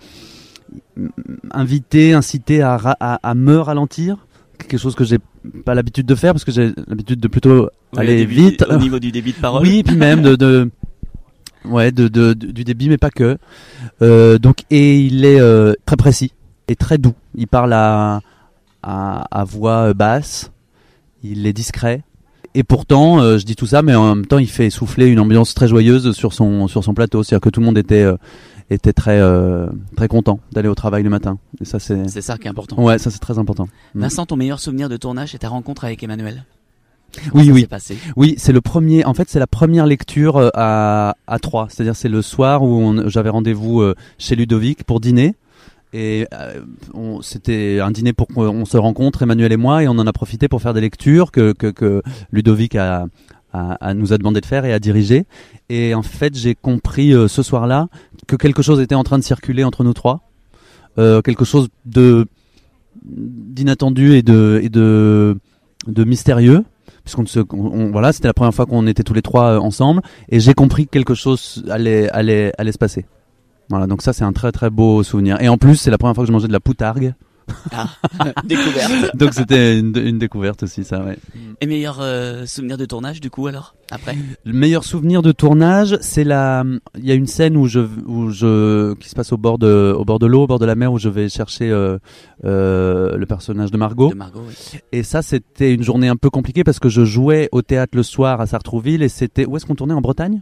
invité, incité à, à, à me ralentir, quelque chose que j'ai pas l'habitude de faire parce que j'ai l'habitude de plutôt oui, aller débit, vite. Au niveau du débit de parole. Oui, puis même de, de ouais, de, de, de du débit, mais pas que. Euh, donc, et il est euh, très précis et très doux. Il parle à à, à voix basse. Il est discret. Et pourtant, euh, je dis tout ça, mais en même temps, il fait souffler une ambiance très joyeuse sur son sur son plateau. C'est-à-dire que tout le monde était euh, était très euh, très content d'aller au travail le matin. Et ça, c'est c'est ça qui est important. Ouais, ça c'est très important. Vincent, ton meilleur souvenir de tournage, c'est ta rencontre avec Emmanuel. Comment oui, ça oui. s'est passé Oui, c'est le premier. En fait, c'est la première lecture à à trois. C'est-à-dire, c'est le soir où on, j'avais rendez-vous euh, chez Ludovic pour dîner. Et euh, on, c'était un dîner pour qu'on se rencontre, Emmanuel et moi, et on en a profité pour faire des lectures que, que, que Ludovic a, a, a nous a demandé de faire et a dirigé. Et en fait, j'ai compris euh, ce soir-là que quelque chose était en train de circuler entre nous trois, euh, quelque chose de d'inattendu et de et de de mystérieux. Puisqu'on se, on, on, voilà, c'était la première fois qu'on était tous les trois euh, ensemble, et j'ai compris que quelque chose allait allait allait se passer. Voilà, donc ça c'est un très très beau souvenir. Et en plus, c'est la première fois que je mangeais de la poutargue. Ah, découverte. Donc c'était une, une découverte aussi, ça, ouais. Et meilleur euh, souvenir de tournage, du coup, alors, après? Le meilleur souvenir de tournage, c'est la. Il y a une scène où je, où je, qui se passe au bord de, au bord de l'eau, au bord de la mer, où je vais chercher euh, euh, le personnage de Margot. De Margot, oui. Et ça, c'était une journée un peu compliquée parce que je jouais au théâtre le soir à Sartrouville et c'était. Où est-ce qu'on tournait, en Bretagne?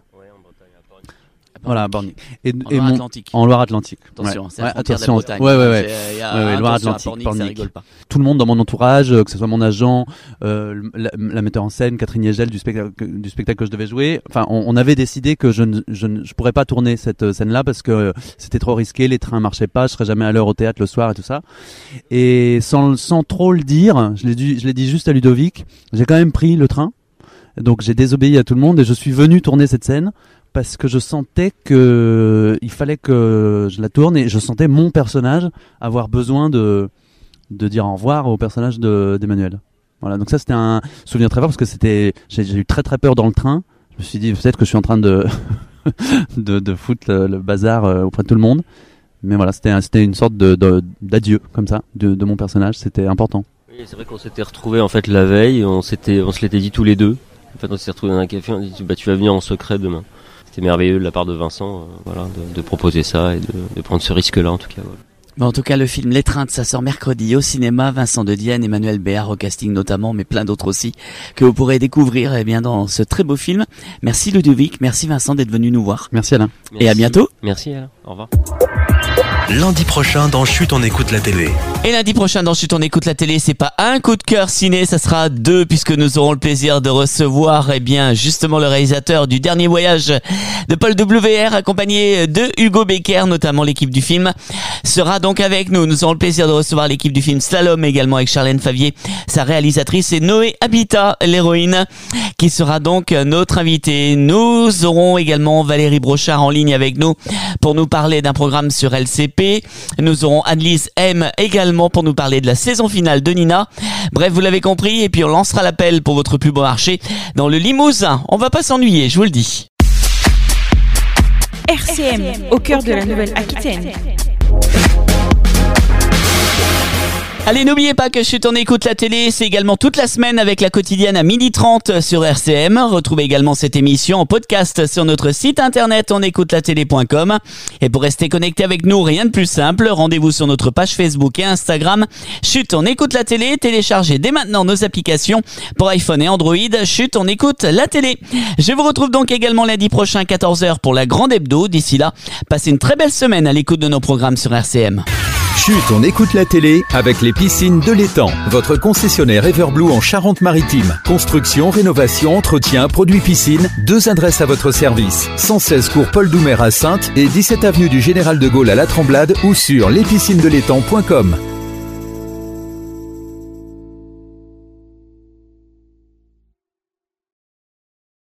Voilà, Borny. Et, en et Loire-Atlantique. Mon... En Loire-Atlantique. Attention, ouais. c'est la ouais, frontière attention. de la Bretagne. Ouais, ouais, ouais. Il y a ouais, ouais, Loire-Atlantique, Pornic, Pornic. ça rigole pas. Tout le monde dans mon entourage, que ce soit mon agent, euh, la, la metteur en scène, Catherine Yegel du spectacle, du spectacle que je devais jouer. Enfin, on, on avait décidé que je ne, je ne, je pourrais pas tourner cette scène-là parce que c'était trop risqué, les trains marchaient pas, je serais jamais à l'heure au théâtre le soir et tout ça. Et sans, sans trop le dire, je l'ai dit, je l'ai dit juste à Ludovic, j'ai quand même pris le train. Donc j'ai désobéi à tout le monde et je suis venu tourner cette scène parce que je sentais que il fallait que je la tourne et je sentais mon personnage avoir besoin de de dire au revoir au personnage de d'Emmanuel. Voilà, donc ça c'était un souvenir très fort parce que c'était j'ai, j'ai eu très très peur dans le train. Je me suis dit peut-être que je suis en train de de, de foutre le, le bazar auprès de tout le monde. Mais voilà, c'était c'était une sorte de, de d'adieu comme ça de de mon personnage, c'était important. Oui, c'est vrai qu'on s'était retrouvés en fait la veille, on s'était on se l'était dit tous les deux. En fait, on s'est retrouvés dans un café, on a dit bah tu vas venir en secret demain. C'était merveilleux de la part de Vincent, euh, voilà, de, de proposer ça et de, de prendre ce risque-là en tout cas. Voilà. Bon, en tout cas, le film L'étreinte, ça sort mercredi au cinéma. Vincent de Dienne, Emmanuel Béard au casting notamment, mais plein d'autres aussi que vous pourrez découvrir eh bien dans ce très beau film. Merci Ludovic, merci Vincent d'être venu nous voir. Merci Alain. Et à bientôt. Merci Alain. Au revoir. Lundi prochain dans Chut, on écoute la télé. Et lundi prochain dans Chut, on écoute la télé, c'est pas un coup de cœur ciné, ça sera deux, puisque nous aurons le plaisir de recevoir, eh bien, justement le réalisateur du Dernier Voyage de Paul W R, accompagné de Hugo Becker, notamment l'équipe du film, sera donc avec nous. Nous aurons le plaisir de recevoir l'équipe du film Slalom également avec Charlène Favier, sa réalisatrice, et Noé Habitat, l'héroïne, qui sera donc notre invité. Nous aurons également Valérie Brochard en ligne avec nous pour nous parler d'un programme sur L C P. Nous aurons Annelise M également pour nous parler de la saison finale de Nina. Bref, vous l'avez compris, et puis on lancera l'appel pour votre plus beau marché dans le Limousin. On va pas s'ennuyer, je vous le dis. R C M, au cœur de la Nouvelle-Aquitaine. Allez, n'oubliez pas que Chut, on écoute la télé, c'est également toute la semaine avec la quotidienne à midi trente sur R C M. Retrouvez également cette émission en podcast sur notre site internet on écoute la télé point com. Et pour rester connecté avec nous, rien de plus simple, rendez-vous sur notre page Facebook et Instagram. Chut, on écoute la télé, téléchargez dès maintenant nos applications pour iPhone et Android. Chut, on écoute la télé. Je vous retrouve donc également lundi prochain quatorze heures pour la grande hebdo. D'ici là, passez une très belle semaine à l'écoute de nos programmes sur R C M. Chut, on écoute la télé avec les piscines de l'Étang, votre concessionnaire Everblue en Charente-Maritime. Construction, rénovation, entretien, produits piscine, deux adresses à votre service. cent seize cours Paul Doumer à Saintes et dix-sept avenue du Général de Gaulle à La Tremblade ou sur les piscines de l'étang point com.